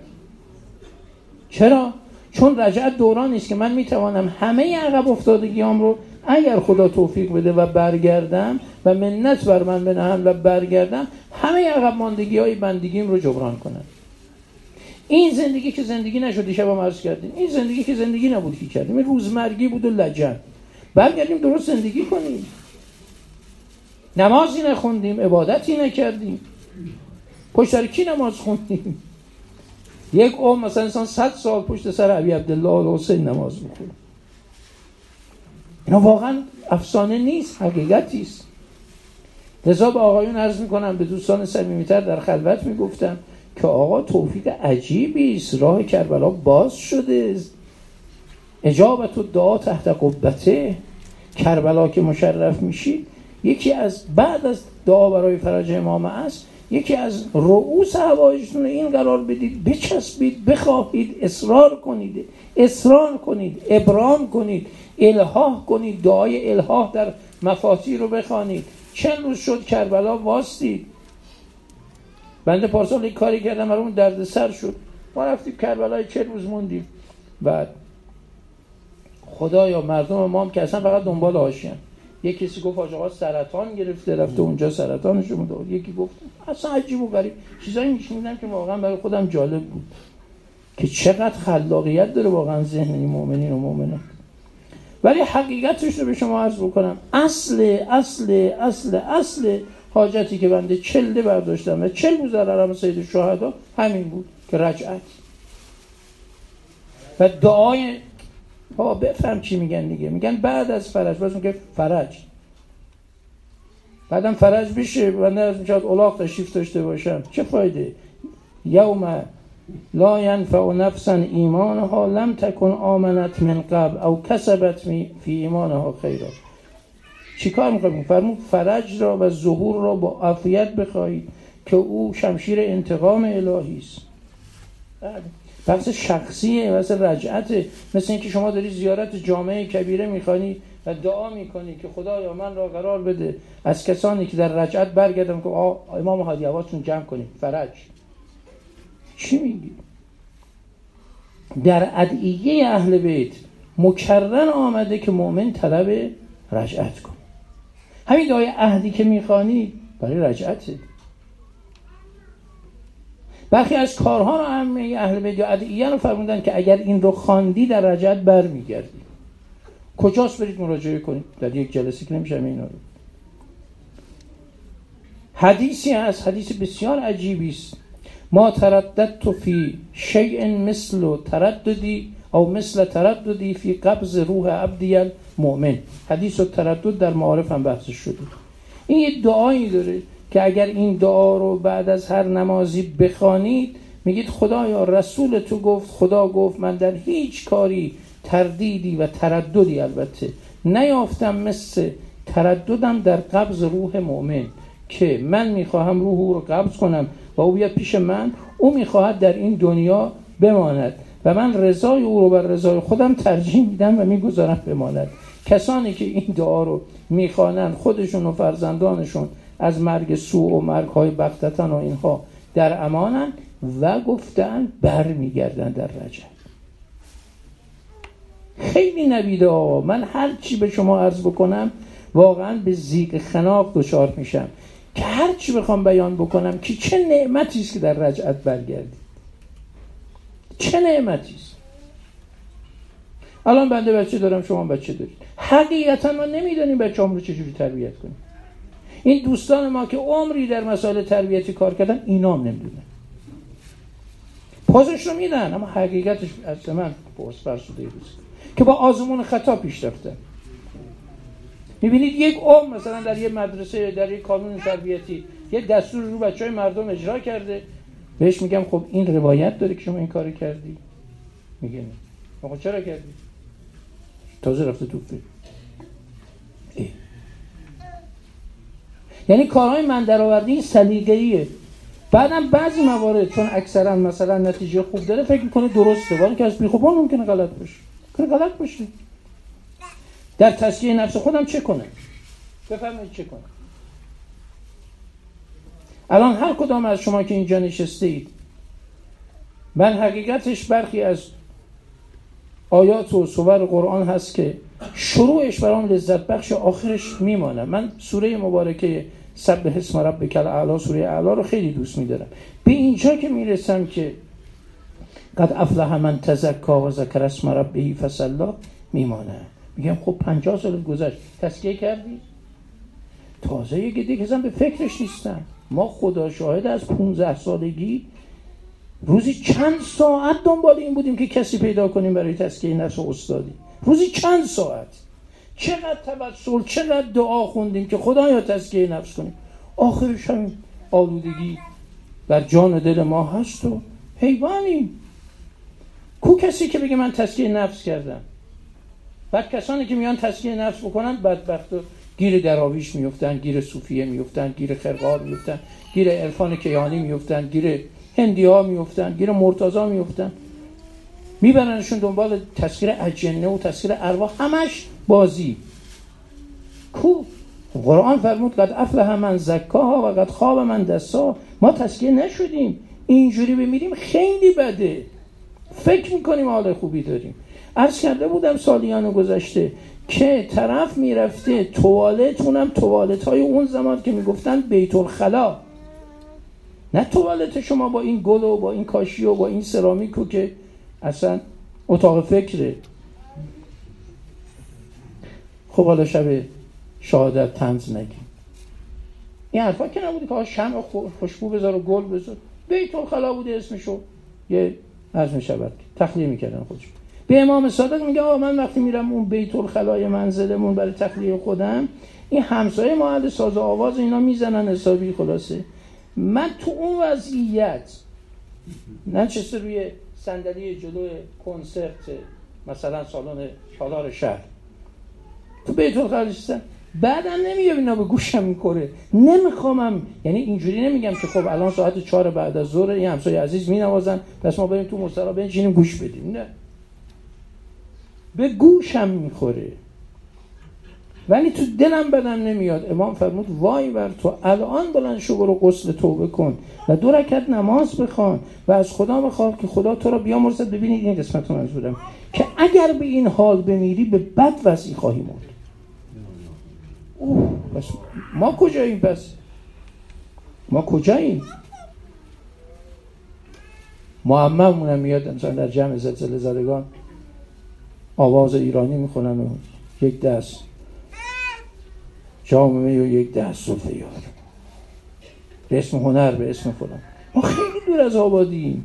S1: چرا؟ چون رجعت دورانی است که من میتوانم همه عقب افتادگیام رو اگر خدا توفیق بده و برگردم و منت بر من بنهم و برگردم، همه عقب ماندگی‌های بندگیم رو جبران کنم. این زندگی که زندگی نشد، شب ما عرض کردیم، این زندگی که زندگی نبود که کردیم، این روزمرگی بود و لجن. برگردیم درست زندگی کنیم. نمازی نخوندیم، عبادتی نکردیم، پشت سر کی نماز خوندیم؟ یک عمر مثلا انسان 100 سال پشت سر ابی عبدالله الحسین نماز میخونه. اینا واقعا افسانه نیست، حقیقتی است. لذا به آقایون عرض میکنم، به دوستان صمیمی‌تر در خلوت میگفتم که آقا توفیق عجیبی است، راه کربلا باز شده، اجابت الدعا تحت قبته. کربلا که مشرف میشید، یکی از بعد از دعا برای فرج امام است، یکی از رؤوس حوائجتون این قرار بدید، بچسبید، بخواهید، اصرار کنید، ابرام کنید، الحاح کنید، دعای الحاح در مفاتیح رو بخوانید. چند روز شد کربلا واسطید. بنده پارسال یک کاری کردم برامون درد سر شد، ما رفتیم کربلا 40 روز موندیم. بعد خدایا مردم ما هم که اصلا فقط دنبال حاشیه‌ان، یکی کسی گفت آقا سرطان گرفته رفته اونجا سرطانش رو داد، یکی گفت اصلا عجیب و غریب چیزایی میشنیدم که واقعا برای خودم جالب بود که چقدر خلاقیت داره واقعا ذهن این مؤمنین و مؤمنات. ولی حقیقتش رو به شما عرض بکنم، اصل حاجتی که بنده چله برداشتم و 40 روز در حرم سید الشهدا همین بود که رجعت و دعای بفهم چی میگن دیگه، میگن بعد از فرج، باز میگه فرج، بعدم فرج بشه بنده از میشاد الاغ تشریف داشته باشم، چه فایده؟ یوم لا ینفع نفسا ایمانها لم تکن آمنت من قبل او کسبت فی ایمانها خیرا. چی کار میکنیم؟ فرمود فرج را و ظهور را با عافیت بخواهید که او شمشیر انتقام الهی است. بحث شخصیه، بحث رجعته. مثل اینکه شما داری زیارت جامعه کبیره میخوانی و دعا میکنی که خدایا من را قرار بده از کسانی که در رجعت برگردم که امام هادی هواتون جمع کنیم فرج. چی میگی؟ در ادعیه اهل بیت مکرر آمده که مؤمن طلب رجعت کن. همین دعای عهدی که میخوانی برای رجعته. برخی از کارها رو عامه اهل بیت یا ادعیه رو فرمودن که اگر این رو خواندی در رجعت برمیگردی. کجاست؟ برید مراجعه کنید، در یک جلسه که نمیشه اینا رو. حدیثی هست، حدیث بسیار عجیبی است. ما ترددت فی شیء مثل ترددی او مثل ترددی فی قبض روح عبدی المؤمن. حدیث و تردد در معارف هم بحث شده. این یه دعایی داره که اگر این دعا رو بعد از هر نمازی بخوانید میگید خدایا رسول تو گفت، خدا گفت من در هیچ کاری تردیدی و ترددی البته نیافتم مثل ترددم در قبض روح مؤمن که من میخواهم روح او رو قبض کنم و او بیاد پیش من، او میخواهد در این دنیا بماند و من رضای او رو بر رضای خودم ترجیح میدم و میگذارم بماند. کسانی که این دعا رو میخوانند خودشون و فرزندانشون از مرگ سوء و مرگ‌های بغتتن و اینها در امانن و گفتن برمیگردن در رجب. خیلی نبیده آقا، من هر چی به شما عرض بکنم واقعا به زیق خناق دچار میشم که هر چی بخوام بیان بکنم که چه نعمتی است که در رجعت برگردید، چه نعمتی است. الان بنده بچه دارم، شما بچه دارید، حقیقتا ما نمیدونیم بچه‌ام رو چجوری تربیت کنیم. این دوستان ما که عمری در مسائل تربیتی کار کردن اینا هم نمیدونن، پازش رو میدن اما حقیقتش از من فرسوده است که با آزمون خطا پیش رفتن. میبینید یک مثلا در یه مدرسه در یک کانون تربیتی یه دستور رو بچهای مردم اجرا کرده، بهش میگم خب این روایت داره که شما این کارو کردی؟ میگه نه. خب چرا کردی؟ تازه رفته تو فکر. یعنی کارهای من درآوردی سلیقه‌ایه. بعدم بعضی موارد چون اکثرا مثلا نتیجه خوب داره فکر میکنه درسته، ولی که از بیخوبان ممکنه غلط باشه. در تزکیه نفس خودم چه کنم؟ بفرمایید چه کنم؟ الان هر کدام از شما که اینجا نشسته اید، من حقیقتش برخی از آیات و سور قرآن هست که شروعش برام لذت بخش، آخرش میمانه. من سوره مبارکه سبح اسم ربک الاعلی، سوره اعلی رو خیلی دوست می‌دارم. به اینجا که میرسم که قد افلح من تزکی و ذکر اسم ربه فصلی میمانه. میگم خب 50 سال گذشت، تزکیه کردی؟ تازه یکی دیگه هم به فکرش نیستم. ما خدا شاهد از 15 سالگی روزی چند ساعت دنبال این بودیم که کسی پیدا کنیم برای تزکیه نفس و استادی. روزی چند ساعت، چقدر توسل، چقدر دعا خوندیم که خدایا تزکیه نفس کنیم. آخرش هم آلودگی بر جان و دل ما هست و حیوانیم. کو کسی که بگه من تزکیه نفس کردم؟ بعد کسانی که میان تزکیه نفس بکنن بدبخت گیر دراویش میفتن، گیر صوفیه میفتن، گیر خرقار میفتن، گیر عرفان کیهانی میفتن، گیر هندی‌ها میفتن، گیر مرتضی میفتن، میبرنشون دنبال تسخیر اجنه و تسخیر ارواح، همش بازی. کو قرآن فرمود قد افلح من زکاها و قد خاب من دساها. ما تزکیه نشدیم، اینجوری بمیریم خیلی بده. فکر میکنیم حال خوبی داریم. عرض کرده بودم سالیان گذشته که طرف میرفته توالت، اونم توالت های اون زمان که میگفتن بیت الخلا، نه توالت شما با این گل و با این کاشی و با این سرامیکو که اصلا اتاق فکره. خب حالا شب شهادت طنز نگیم، این حرفا که نبوده که شمع خوشبو بذار و گل بذار، بیت الخلا بوده اسمشو، یه عرض میشود تخلیه میکردن خودشون. به امام صادق میگه آقا من وقتی میرم اون بیت الخلای منزلمون برای تخلیه خودم، این همسایه ما اهل ساز و آواز اینا میزنن حسابی، خلاصه من تو اون وضعیت نشسته روی صندلی جلوی کنسرت مثلا سالن تالار شهر تو بیت الخلا نشستم، بعدم نمیگم اینا به گوشم میکنه، نمیخوامم، یعنی اینجوری نمیگم که خب الان ساعت 4 بعد از ظهر این همسایه عزیز مینوازن پس ما بریم تو مسترا بنشینیم گوش بدیم، نه، به گوشم میخوره ولی تو دلم بدم نمیاد. امام فرمود وای بر تو، الان بلند شو برو غسل توبه کن و 2 رکعت نماز بخوان و از خدا بخواه که خدا تو را بیامرزد. ببینید این قسمت رو منظورم که اگر به این حال بمیری به بد وضعی خواهی مرد. بس ما کجاییم؟ پس ما کجاییم؟ معممونم میاد مثلا در جمع زلزله زدگان آواز ایرانی میخونن و یک دست جامعه و یک دست سلفه یار به اسم هنر، به اسم فلان. ما خیلی دور از آبادیم.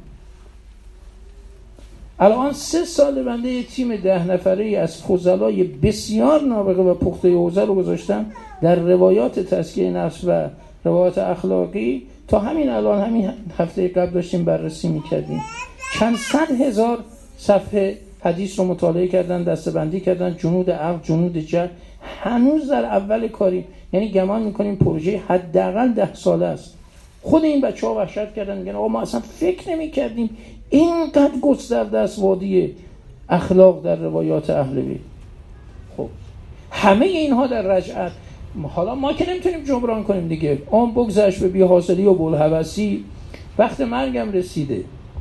S1: الان 3 سال بنده یه تیم 10 نفره از فضلای بسیار نابغه و پخته حوزه رو گذاشتم در روایات تزکیه نفس و روایات اخلاقی. تا همین الان، همین هفته قبل داشتیم بررسی میکردیم، چند صد هزار صفحه حدیث رو مطالعه کردن، دسته‌بندی کردن، جنود عقل، جنود جهل. هنوز در اول کاری، یعنی گمان میکنیم پروژه حداقل 10 ساله است. خود این بچه‌ها وحشت کردن، میگن آقا ما اصلا فکر نمی‌کردیم اینقدر گسترده است وادی اخلاق در روایات اهل بیت. خب همه اینها در رجعت. حالا ما که نمیتونیم جبران کنیم دیگه، اون بگذشت به بی‌حاصلی و بوالهوسی، وقت مرگم رسیده،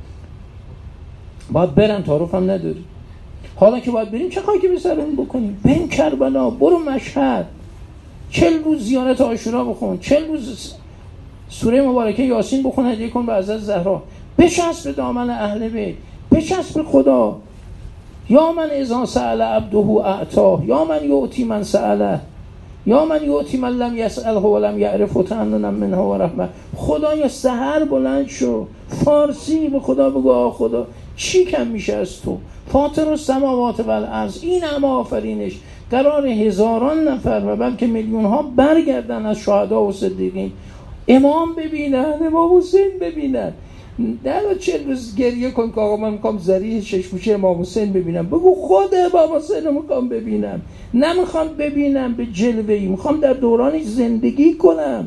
S1: باید برم، تعارفم نداری. حالا که باید بریم چه خاکی به سرمون بکنیم؟ بریم کربلا، برو مشهد، 40 روز زیارت عاشورا بخون، 40 روز سوره مبارکه یاسین بخون، هدیه کن به حضرت زهرا، بچسب به دامن اهل بیت، بچسب به خدا. یا من اذا سأل عبده اعطاه، یا من یعطی من سأله، یا من یعطی من لم یسأله و لم یعرفه تأننا منه و رحمه. خدایا سحر بلند شو، فارسی به خدا بگو آ خدا چی کم میشه از تو؟ فاطر السماوات و الارض، این همه آفرینش، قرار هزاران نفر و بلکه میلیون ها برگردن از شهدا و صدیقین، امام ببینن، امام حسین ببینن. نه 40 روز گریه کن که آقا من میخوام ذریع ششموشه امام حسین ببینم. بگو خود امام حسین رو میخوام ببینم، نمیخوام ببینم به جلوه‌ای، میخوام در دورانش زندگی کنم،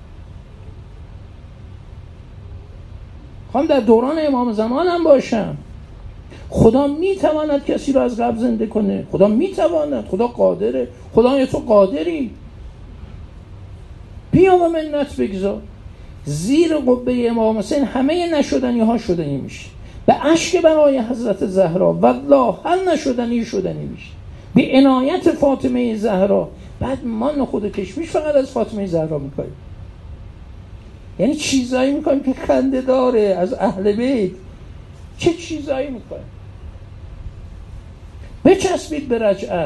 S1: میخوام در دوران امام زمانم باشم. خدا میتواند کسی رو از قبر زنده کنه، خدا میتواند، خدا قادره، خدا تو قادری. بیا و منت بگذار. زیر قبه امام حسین همه نشدنی ها شدنی میشه، به اشک برای حضرت زهرا والله هر نشدنی شدنی میشه، به عنایت فاطمه زهرا. بعد ما نخود کشمیش فقط از فاطمه زهرا میکنیم، یعنی چیزایی میکنیم که خنده داره از اهل بیت. چه چیزایی میکنیم؟ بچسبید به رجعت.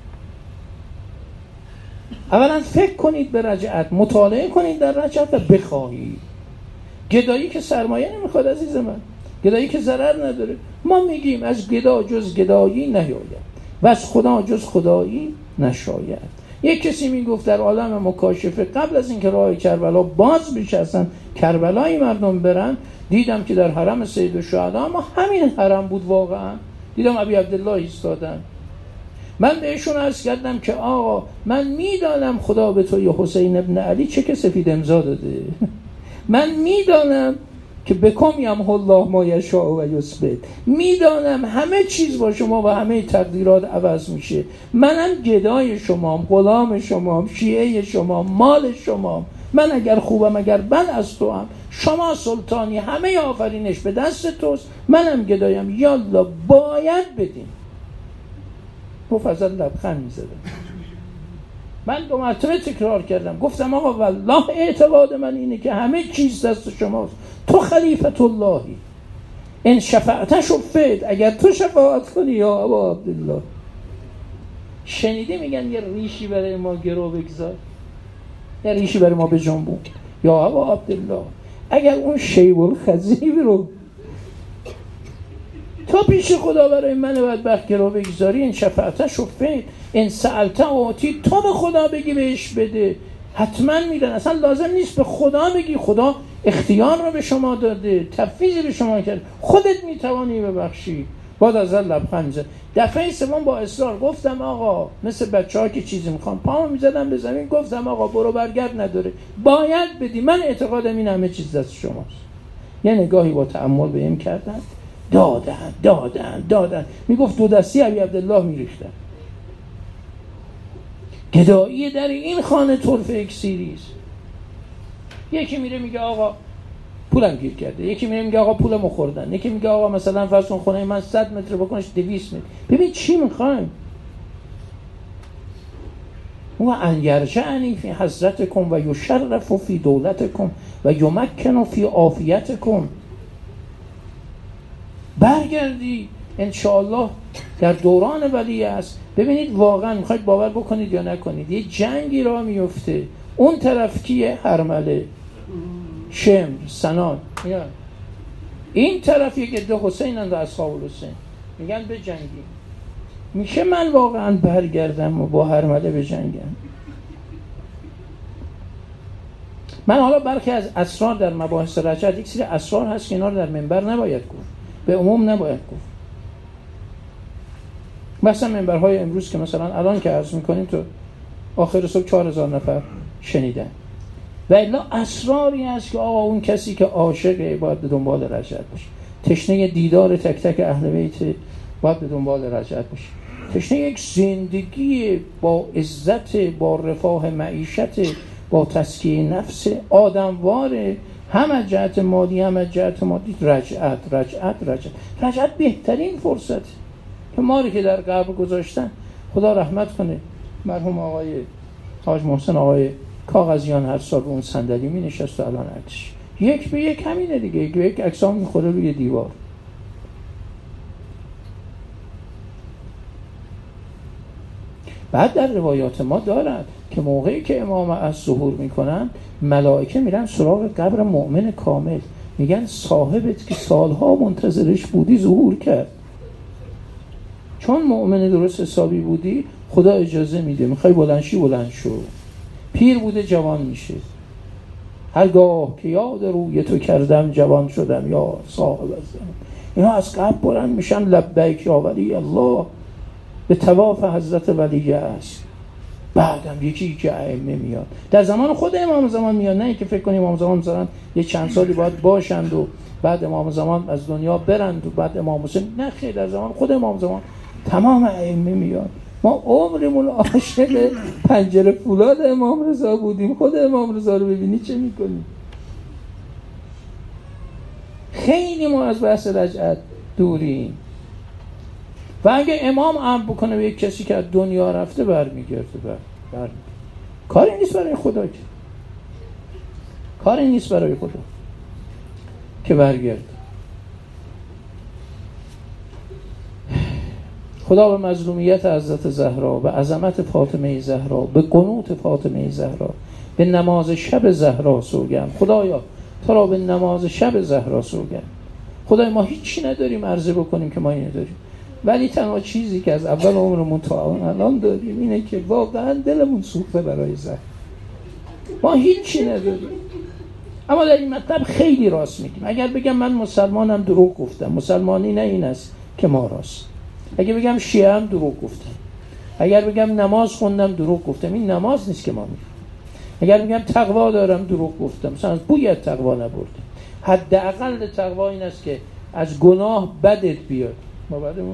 S1: اولا فکر کنید به رجعت، مطالعه کنید در رجعت و بخواهید. گدایی که سرمایه نمیخواد عزیز من، گدایی که ضرر نداره. ما میگیم از گدا جز گدایی نیاید و از خدا جز خدایی نشاید. یک کسی میگفت در عالم مکاشفه قبل از اینکه راه کربلا باز بشه، اصلا کربلایی مردم برن، دیدم که در حرم سید الشهدا، ما همین حرم بود واقعا، دیدم ابی عبدالله ایستادن. من بهشون عرض کردم که آقا من میدانم خدا به توی حسین ابن علی چه که سفید امضا داده، من میدانم که بکم یمحو الله ما یشاء و یثبت، میدانم همه چیز با شما و همه تقدیرات عوض میشه. منم گدای شمام، غلام شمام، شیعه شمام، مال شمام. من اگر خوبم اگر بد از تو هم، شما سلطانی، همه آفرینش به دست توست، منم گدایم. یالا باید بدیم. مفصل لبخند می‌زدم. من 2 مرتبه تکرار کردم، گفتم آقا والله اعتقاد من اینه که همه چیز دست شماست، تو خلیفت اللهی، این شفاعت شفید، اگر تو شفاعت کنی یا ابا عبدالله. شنیده میگن یه ریشی برای ما گرو بگذار، یه ریشی برای ما بجنبون یا ابا عبدالله، اگر اون شیب الخزیب رو تو پیش خدا برای من بدبخت گرو بگذاری، این شفاعت شفید، این سألت آتی، تو به خدا بگی بهش بده، حتما میدن. اصلا لازم نیست به خدا بگی، خدا اختیار رو به شما داده، تفویض به شما کرد، خودت میتوانی ببخشی. بعد از لبخند میزد. دفعه سوم با اصرار گفتم آقا، مثل بچه‌ها که چیزی میخوان پامو میزدم به زمین، گفتم آقا برو برگرد نداره، باید بدی، من اعتقادم این همه چیز دست شماست. یه نگاهی با تأمل بهم کردن، دادن میگفت 2 دستی ابی عبدالله میریختن. گدایی در این خانه طرف اکسیریست. یکی میره میگه آقا پولم گیر کرده، یکی میره میگه آقا پولمو خوردن، یکی میگه آقا مثلا فرض کن خونه من 100 متر بکنش 200 متر. ببین چی میخوایم؟ و ان یرجعنی فی حضرتکم و یشرف فی دولتکم و یمکن فی عافیتکم. برگردی انشاءالله در دوران ولی است. ببینید واقعا میخواید باور بکنید یا نکنید، یه جنگی را میفته، اون طرف کیه؟ هرمله، شمر، سنان، این طرف یک عده حسینند و اصحاب الحسین، میگن به جنگی. میشه من واقعا برگردم و با هرمله به جنگم؟ من حالا برخی از اسرار در مباحث رجعت، یک سری اسرار هست که اینا رو در منبر نباید گفت، به عموم نباید گفت. مثلا منبرهای امروز که مثلا الان که عرض میکنیم تو آخر صبح 4000 نفر شنیدن، و الا اسراری هست که آقا اون کسی که عاشقه باید به دنبال رجعت باشه، تشنه دیدار تک تک اهل بیت باید به دنبال رجعت باشه، تشنه یک زندگی با عزت، با رفاه معیشت، با تزکیه نفس آدموار، هم از جهت مادی هم از جهت مادی. رجعت بهترین فرصت که ما رو که در قبر گذاشتن، خدا رحمت کنه مرحوم آقای حاج محسن آقای کاغذیان، هر سال اون صندلی می نشست و الان عکسش 1 به 1 همینه دیگه، 1 به 1 عکسام میخوره روی دیوار. بعد در روایات ما دارد که موقعی که امام از ظهور میکنن، ملائکه میرن سراغ قبر مؤمن کامل، میگن صاحبت که سالها منتظرش بودی ظهور کرد، چون مؤمن درست حسابی بودی خدا اجازه میده، میخوای بلندشی بلند شو، پیر بوده جوان میشه، هرگاه که یاد روی تو کردم جوان شدم یا صاحب ازم. اینا از قبر بلند میشن لبیک یا ولی الله، به طواف حضرت ولی است. بعدم یکی که ائمه میاد در زمان خود امام زمان میاد، نه اینکه فکر کنیم امام زمان مثلا یه چند سالی باید باشند و بعد امام زمان از دنیا برند و بعد امام حسین، نه خیر، در زمان خود امام زمان تمام ائمه میاد. ما عمرمون عاشق پنجره فولاد امام رضا بودیم، خود امام رضا رو ببینی چه میکنیم. خیلی ما از بحث رجعت دوریم و اگه امام امر بکنه به یک کسی که از دنیا رفته برمیگرده، کاری نیست برای خدا، که کاری نیست برای خدا که برگرده. خدا به مظلومیت حضرت زهرا، به عظمت فاطمه زهرا، به قنوت فاطمه زهرا، به نماز شب زهرا سوگند. خدایا تو را به نماز شب زهرا سوگند. خدای ما هیچی نداریم عرضه بکنیم که ما اینو داریم، ولی تنها چیزی که از اول عمرمون تا الان داریم اینه که واقعا دلمون سوخته برای زهرا. ما هیچی نداریم، اما در این مطلب خیلی راست میگیم. اگر بگم من مسلمانم دروغ گفتم، مسلمانی نه این است که ما راست. اگر بگم شیعه هم دروغ گفتم، اگر بگم نماز خوندم دروغ گفتم، این نماز نیست که ما میگیم. اگر بگم تقوا دارم دروغ گفتم، مثلا از بوی تقوا نبردم. حداقل تقوا این است که از گناه بدت بیاد، ما بعدمون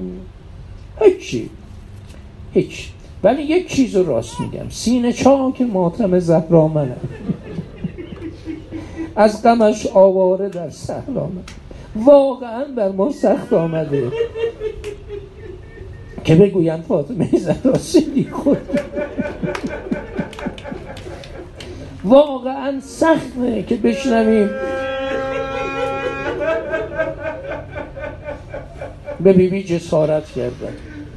S1: هیچ. ولی یک چیز رو راست میگم، سینه چاک ماتم زهرا منم، از غمش آواره در صحرا من. واقعا بر ما سخت آمده، که بگویند فاطمه زهرا صدیق خود. واقعا سخته که بشنویم به بیبی جسارت کردن.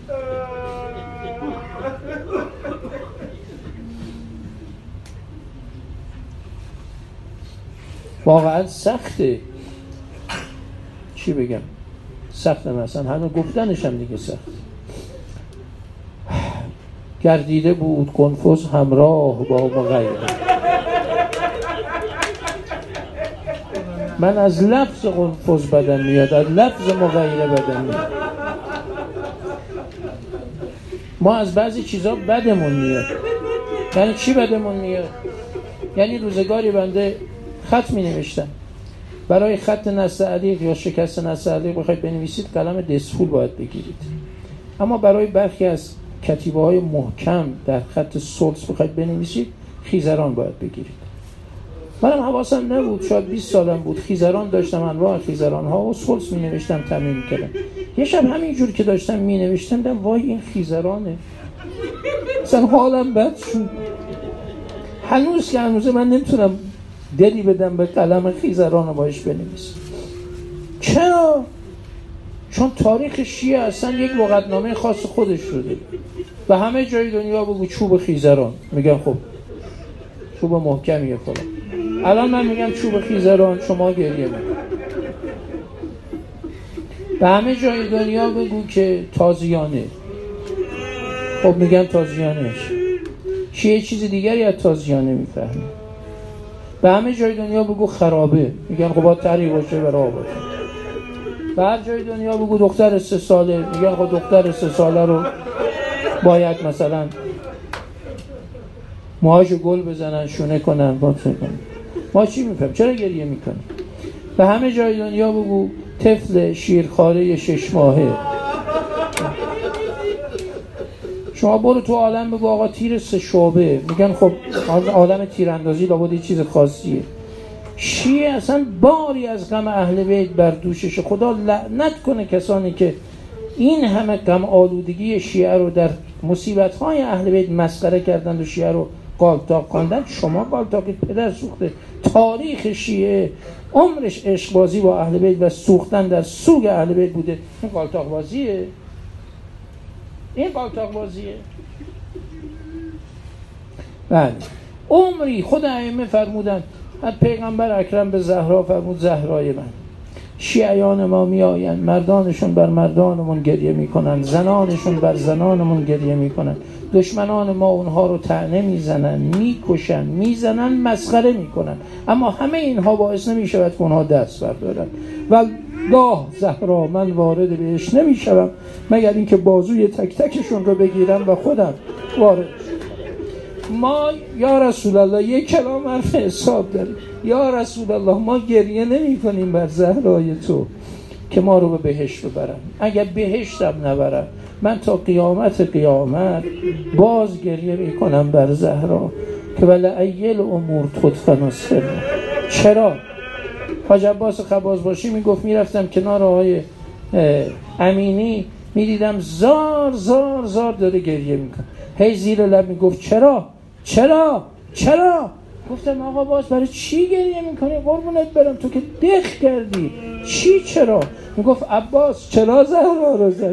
S1: واقعا سخته. چی بگم؟ سخته. مثلا همه گفتنش هم دیگه سخت. گردیده بود کنفوز همراه با مغیره. من از لفظ کنفوز بدم میاد، از لفظ مغیره بدم میاد. ما از بعضی چیزا بدمون میاد. یعنی چی بدمون میاد؟ یعنی روزگاری بنده خط می نوشتم، برای خط نستعلیق یا شکست نستعلیق بخواید بنویسید قلم دسفول باید بگیرید، اما برای برخی از کتیبه های محکم در خط سلس بخواید بنویسید خیزران باید بگیرید. منم حواسم نبود، شاید 20 سالم بود، خیزران داشتم، انواع خیزران ها و سلس می نوشتم، تمرین می‌کردم. یه شب همینجور که داشتم می نوشتم دیدم وای این خیزرانه، اصلا حالم بد شد. هنوز که هنوز من نمیتونم دلی بدم به قلم خیزران رو باش بنویسم. چرا؟ چون تاریخ شیعه اصلا یک لغتنامه خاص خودش شده و همه جای دنیا بگو چوب خیزران میگن خب چوب محکمیه فلان. الان من میگم چوب خیزران، شما گریه میکنید. به همه جای دنیا بگو که تازیانه، خب میگن تازیانش. شیعه چیز دیگری از تازیانه میفهمه. به همه جای دنیا بگو خرابه، میگن خب باید تحریک باشه برای آباده. به هر جای دنیا بگو دختر 3 ساله، میگن خب دختر 3 ساله رو باید مثلا موهاشو گل بزنن، شونه کنن، باطن کنن. ما چی میفهم؟ چرا گریه میکنیم؟ به همه جای دنیا بگو طفل شیرخواره 6 ماهه. شما برو تو عالم بگو آقا تیر 3 شعبه، میگن خب عالم تیراندازی لابد یه چیز خاصیه. شیعه اصلا باری از غم اهل بیت بر دوشش. خدا لعنت کنه کسانی که این همه غم آلودگی شیعه رو در مصیبت‌های اهل بیت مسخره کردند و شیعه رو قالتاق خواندن. شما قالتاقی پدر سوخته. تاریخ شیعه عمرش عشق بازی با اهل بیت و سوختن در سوگ اهل بیت بوده. این قالتاق بازیه، این قالتاق بازیه. بله عمری خود ائمه فرمودن، پیغمبر اکرم به زهرا فرمود زهرای من، شیعیان ما می آیند مردانشون بر مردانمون گریه میکنن، زنانشون بر زنانمون گریه میکنن، دشمنان ما اونها رو طعنه میزنن، میکشن، میزنن، مسخره میکنن، اما همه اینها باعث نمیشود که اونها دست بردارن. والله زهرا من وارد بهش نمیشوم مگر اینکه بازوی تک تکشون رو بگیرم و خودم وارد. ما یا رسول الله یک کلام حرف حساب داریم. یا رسول الله ما گریه نمی کنیم بر زهرای تو که ما رو به بهشت ببرن. اگر بهشتم نبرن من تا قیامت باز گریه می کنم بر زهرا که ولعیل امور تدفن السر. چرا؟ حاج عباس خبازباشی می گفت می رفتم کنار آقای امینی می دیدم زار زار زار داره گریه می کنه. هی زیر لب می گفت چرا؟ گفتم آقا باز برای چی گریه میکنی؟ قربونت برم تو که دخ کردی. چی چرا؟ میگفت عباس چرا زهرا رو زدن؟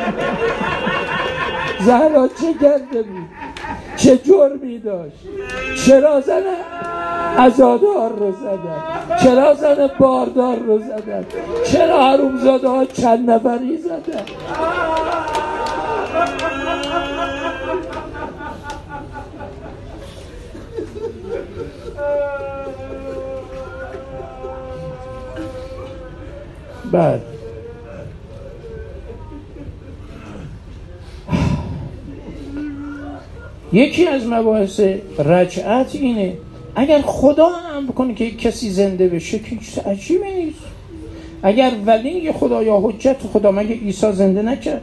S1: زهرا چه کرده بود؟ چه جرمی داشت؟ چرا زن عزادار رو زدن؟ چرا زن باردار رو زدن؟ چرا حرومزاده ها چند نفری زدن؟ بعد یکی از مباحث رجعت اینه اگر خدا هم بکنه که کسی زنده بشه که چیز عجیبی نیست. اگر ولی خدا یا حجت خدا، مگه عیسی زنده نکرد؟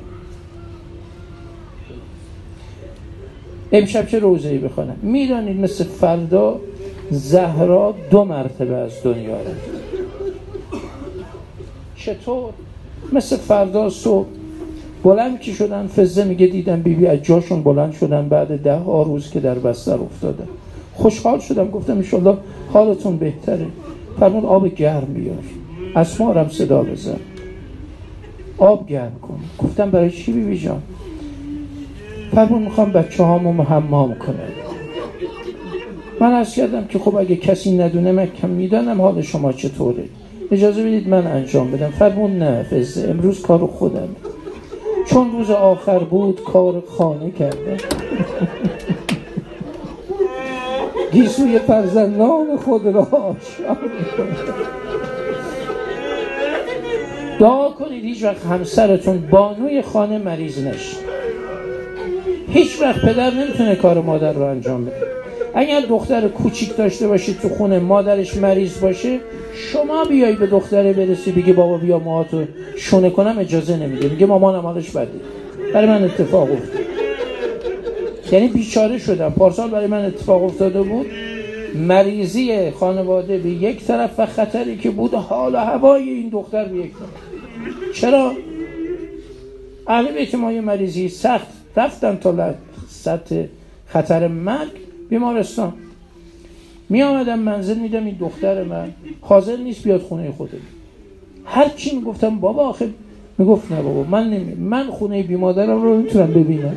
S1: امشب چه روزه‌ای بخونم؟ میدانید مثل فردا زهرا 2 مرتبه از دنیا رفت. چطور؟ مثل فردا صبح بلند که شدن، فزه میگه دیدم بیبی از جاشون بلند شدن بعد 10 روز که در بستر افتادن. خوشحال شدم، گفتم انشالله حالتون بهتره. فرمود آب گرم بیار. اسما رو هم صدا بزن، آب گرم کن. گفتم برای چی بیبی جان؟ فرمود میخوام بچه هامو حمام کنه. من عرض کردم که خب اگه کسی ندونه من کم میدانم حال شما چطوره، اجازه بدید من انجام بدم. فرمود نه فزه، امروز کار خودم، چون روز آخر بود کار خانه کردم. گیسوی فرزندان خود را آشکار می‌کنم. دعا کنید هیچ وقت همسرتون بانوی خانه مریض نشه. هیچ وقت پدر نمیتونه کار مادر رو انجام بده. اگر دختر کوچیک داشته باشید تو خونه، مادرش مریض باشه، شما بیایی به دختره برسی بگی بابا بیا موهاتو شونه کنم، اجازه نمیده، میگه مامانم حالش بده. برای من اتفاق افتاد، یعنی بیچاره شدم. پارسال برای من اتفاق افتاده بود، مریضی خانواده به یک طرف و خطری که بود حال و هوای این دختر به یک طرف. چرا؟ اهل بیت ما یه مریضی سخت رفتن تا سطح خطر مرگ بیمارستان. می آمدم منزل، میدم این دختر من حاضر نیست بیاد خونه خودم. هر چی میگفتم بابا آخه، میگفت نه بابا من خونه بی مادرم رو نمیتونم ببینم.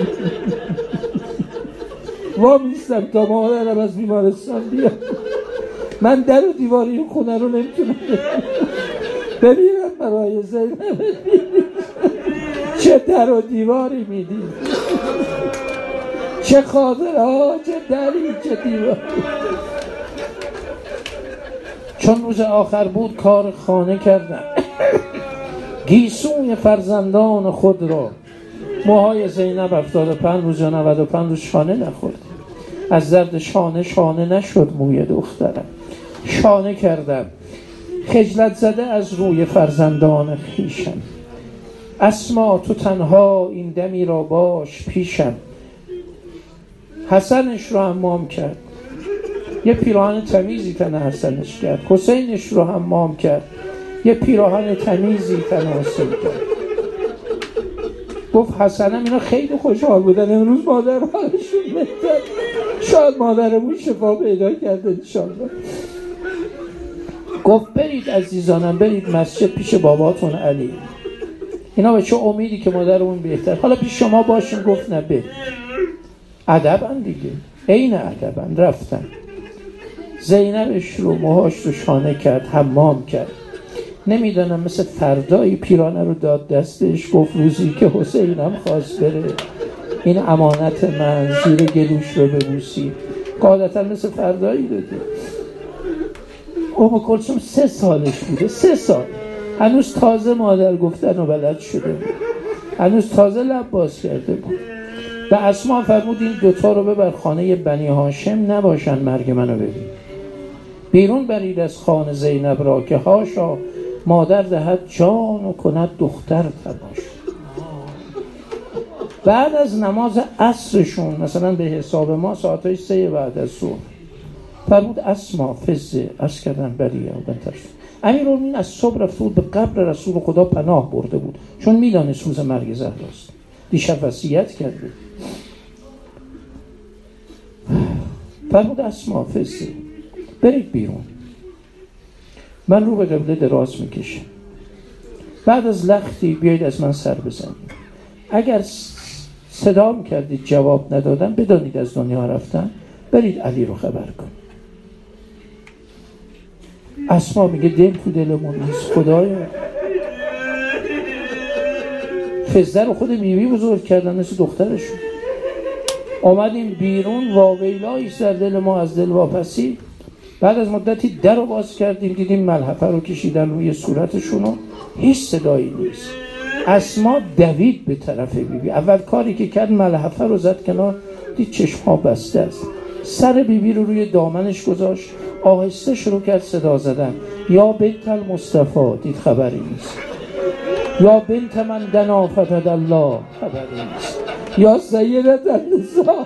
S1: وامیستم تا مادرم از بیمارستان بیاد، من در و دیوار این خونه رو نمیتونم ببینم. برای زینب چه در و دیواری میدید، چه خاطرها، چه دری، چه دیواری. چون روز آخر بود کار خانه کردم. گیسوی فرزندان خود را، موهای زینب 75 روز یا 95 روز شانه نخورد. از درد شانه نشد موی دخترم. شانه کردم خجلت زده از روی فرزندان خویشم. اسما تو تنها این دمی را باش پیشم. حسنش رو حمام کرد، یه پیراهن تمیزی تن حسنش کرد. حسینش رو حمام کرد، یه پیراهن تمیزی تن حسین کرد. گفت حسنم اینا خیلی خوشحال بودن، امروز مادر حالشون بهتر، شاید مادرمون شفا پیدا کرده انشالله. گفت برید عزیزانم، برید مسجد پیش باباتون علی، اینا به چه امیدی که مادرمون بهتر، حالا پیش شما باشیم. گفت نه برید. ادبن دیگه، عین ادبن. رفتن، زینبش رو موهاش رو شانه کرد، حمام کرد. نمیدانم مثل فردایی پیرانه رو داد دستش، گفت روزی که حسینم خواست بره این امانت من، زیر گلوش رو ببوسی. قاعدتا مثل فردایی داده. ام کلثوم 3 سالش بوده، 3 سال، هنوز تازه مادر گفتن و بلد شده بود، هنوز تازه لب باز کرده بود. و اسما فرمود این دوتا رو ببر خانه بنی هاشم، نباشن مرگ منو ببین. بیرون برید از خانه زینب را که هاشا مادر دهد جان و کند دختر تماش. بعد از نماز عصرشون، مثلا به حساب ما ساعتای 3 بعد از ظهر، فرمود اسما فزه عرض کردن بریه و بنترش. امیرالمومنین از صبح رفته بود به قبر رسول خدا پناه برده بود، چون میدانست روز مرگ زهراست. دیشب وصیت کرده. فرمود اسما فزه برید بیرون، من رو به قبله دراز میکشم. بعد از لختی بیایید از من سر بزنید. اگر صدا میکردید جواب ندادم، بدانید از دنیا رفتن، برید علی رو خبر کن. اسما میگه دل تو دلمون نیست خدایا. فزده رو خود بیبی بزرگ کردن مثل دخترشون. آمدیم بیرون، واویلایش در دل ما از دل واپسی. بعد از مدتی در رو باز کردیم، دیدیم ملحفه رو کشیدن روی صورتشونو، هیچ صدایی نیست. اسما دوید به طرف بیبی. اول کاری که کرد ملحفه رو زد کنار، دید چشم‌ها بسته است. سر بیبی رو روی دامنش گذاشت، آهسته شروع کرد صدا زدن. یا بنت المصطفى، دید خبری نیست. یا بنت من دنا فتد الله، خبری نیست. یا سیدت النساء،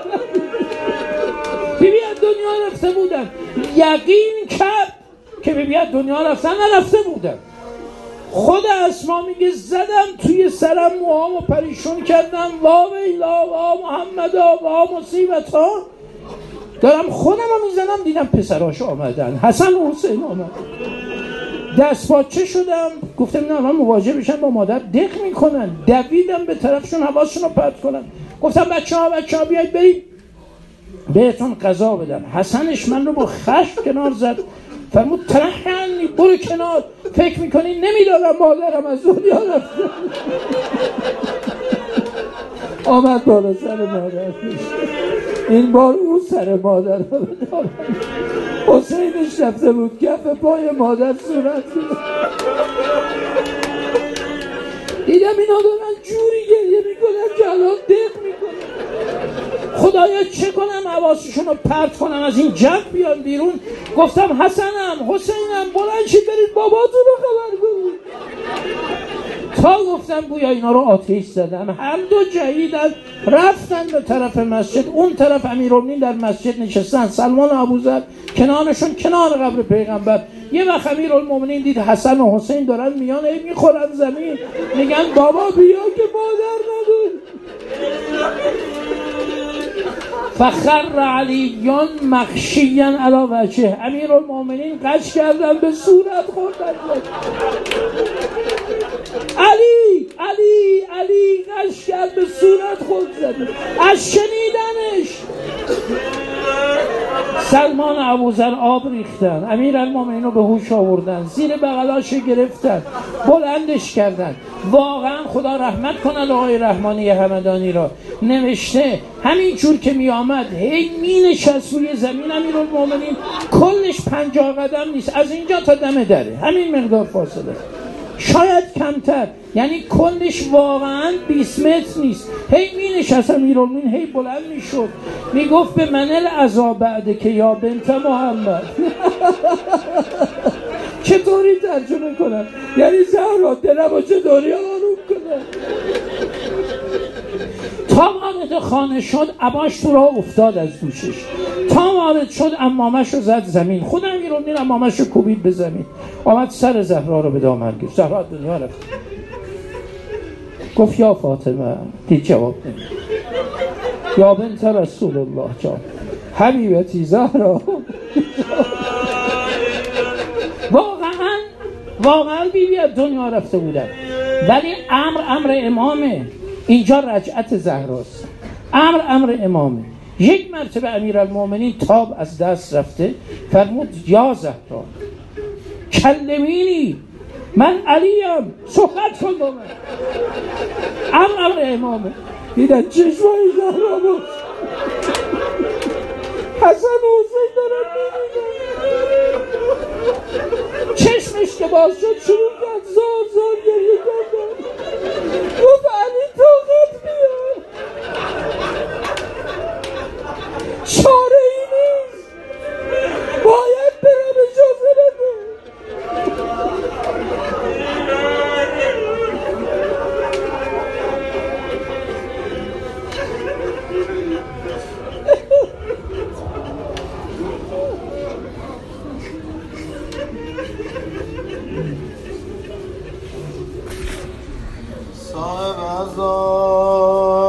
S1: بیبی از دنیا رفته بودن. یقین کرد که بیبی از دنیا رفتن، نرفته بودن. خود اسما میگه زدم توی سرم موهامو پریشون کردم، وا ویلا وا محمدا وا مصیبتا. دارم خودمو میزنم دیدم پسراش آمدن، حسن و حسین آمد. دست پاچه شدم، گفتم نه الان مواجه بشن با مادر دق میکنن. دویدم به طرفشون حواسشون رو پرت کنم. گفتم بچه‌ها بیاید بریم بهتون غذا بدم. حسنش من رو با خشم کنار زد، فرمود ترحنی برو کنار، فکر میکنی نمیدادم مادرم از دنیا رفته. آمد بالا سر مادر، این بار او سر مادر رو بدارم. حسینش رفته بود کف پای مادر صورت دیدم اینا دارن جوری گریه میکنن که الان دق میکنن. خدایا چه کنم حواسشون رو پرت کنم از این جمع بیان بیرون. گفتم حسنم حسینم بلند شید برید باباتون رو خبر کنید. تا گفتم گویا اینا رو آتش زدم. هر دو جهیدن رفتن به طرف مسجد. اون طرف امیرالمومنین در مسجد نشستن، سلمان و ابوذر کنارشون کنار قبر پیغمبر. یه وقت امیرالمومنین دید حسن و حسین دارن میان میخورن زمین، میگن بابا بیا که مادر نداره. فخر علیون مخشیا علی وجهه، امیرالمومنین قش کردن به صورت خوردن. علی قش کرد به صورت خود زد از شنیدنش. سلمان و ابوذر آب ریختن، امیرالمومنین رو به هوش آوردن، زیر بغلاش گرفتن، بلندش کردن. واقعا خدا رحمت کنه آقای رحمانی همدانی را، نوشته همین جور که می آمد هی می نشست روی زمین. امیرالمومنین کلش 50 قدم نیست، از اینجا تا دم دره همین مقدار فاصله، شاید کمتر، یعنی کلش واقعا 20 متر نیست. هی می نشست امیرالمومنین، هی بلند می شد، می گفت به من العزا بعد که یا بنت محمد. چطوری ترجمه کنم؟ یعنی زهرا دلمو چطوری آروم کنم؟ تا وارد خانه شد عباش تو راه افتاد از دوشش. تا وارد شد عمامش رو زد زمین. خود امیرالمومنین عمامش رو کوبید به زمین. آمد سر زهرا رو به دامن گرفت. زهرا دنیا رفت. گفت یا فاطمه، دید جواب نمید. یا بنت رسول الله جان حبیبتی زهرا. واقعا بیبی از دنیا رفته بودن، ولی امر امامه. اینجا رجعت زهراست. امر امامه. یک مرتبه امیرالمومنین تاب از دست رفته، فرمود یا زهرا کلمینی، من علیم، صحبت کن با من. امر امامه. دیدن چشمای زهرا بود، حسن و حسین دارن میبینن. چشمش که باز شد شروع کرد زار گریه کردن. گفت علی طاقت بیار، چاره ای نیست، باید برم اجازه بده.
S2: صاحب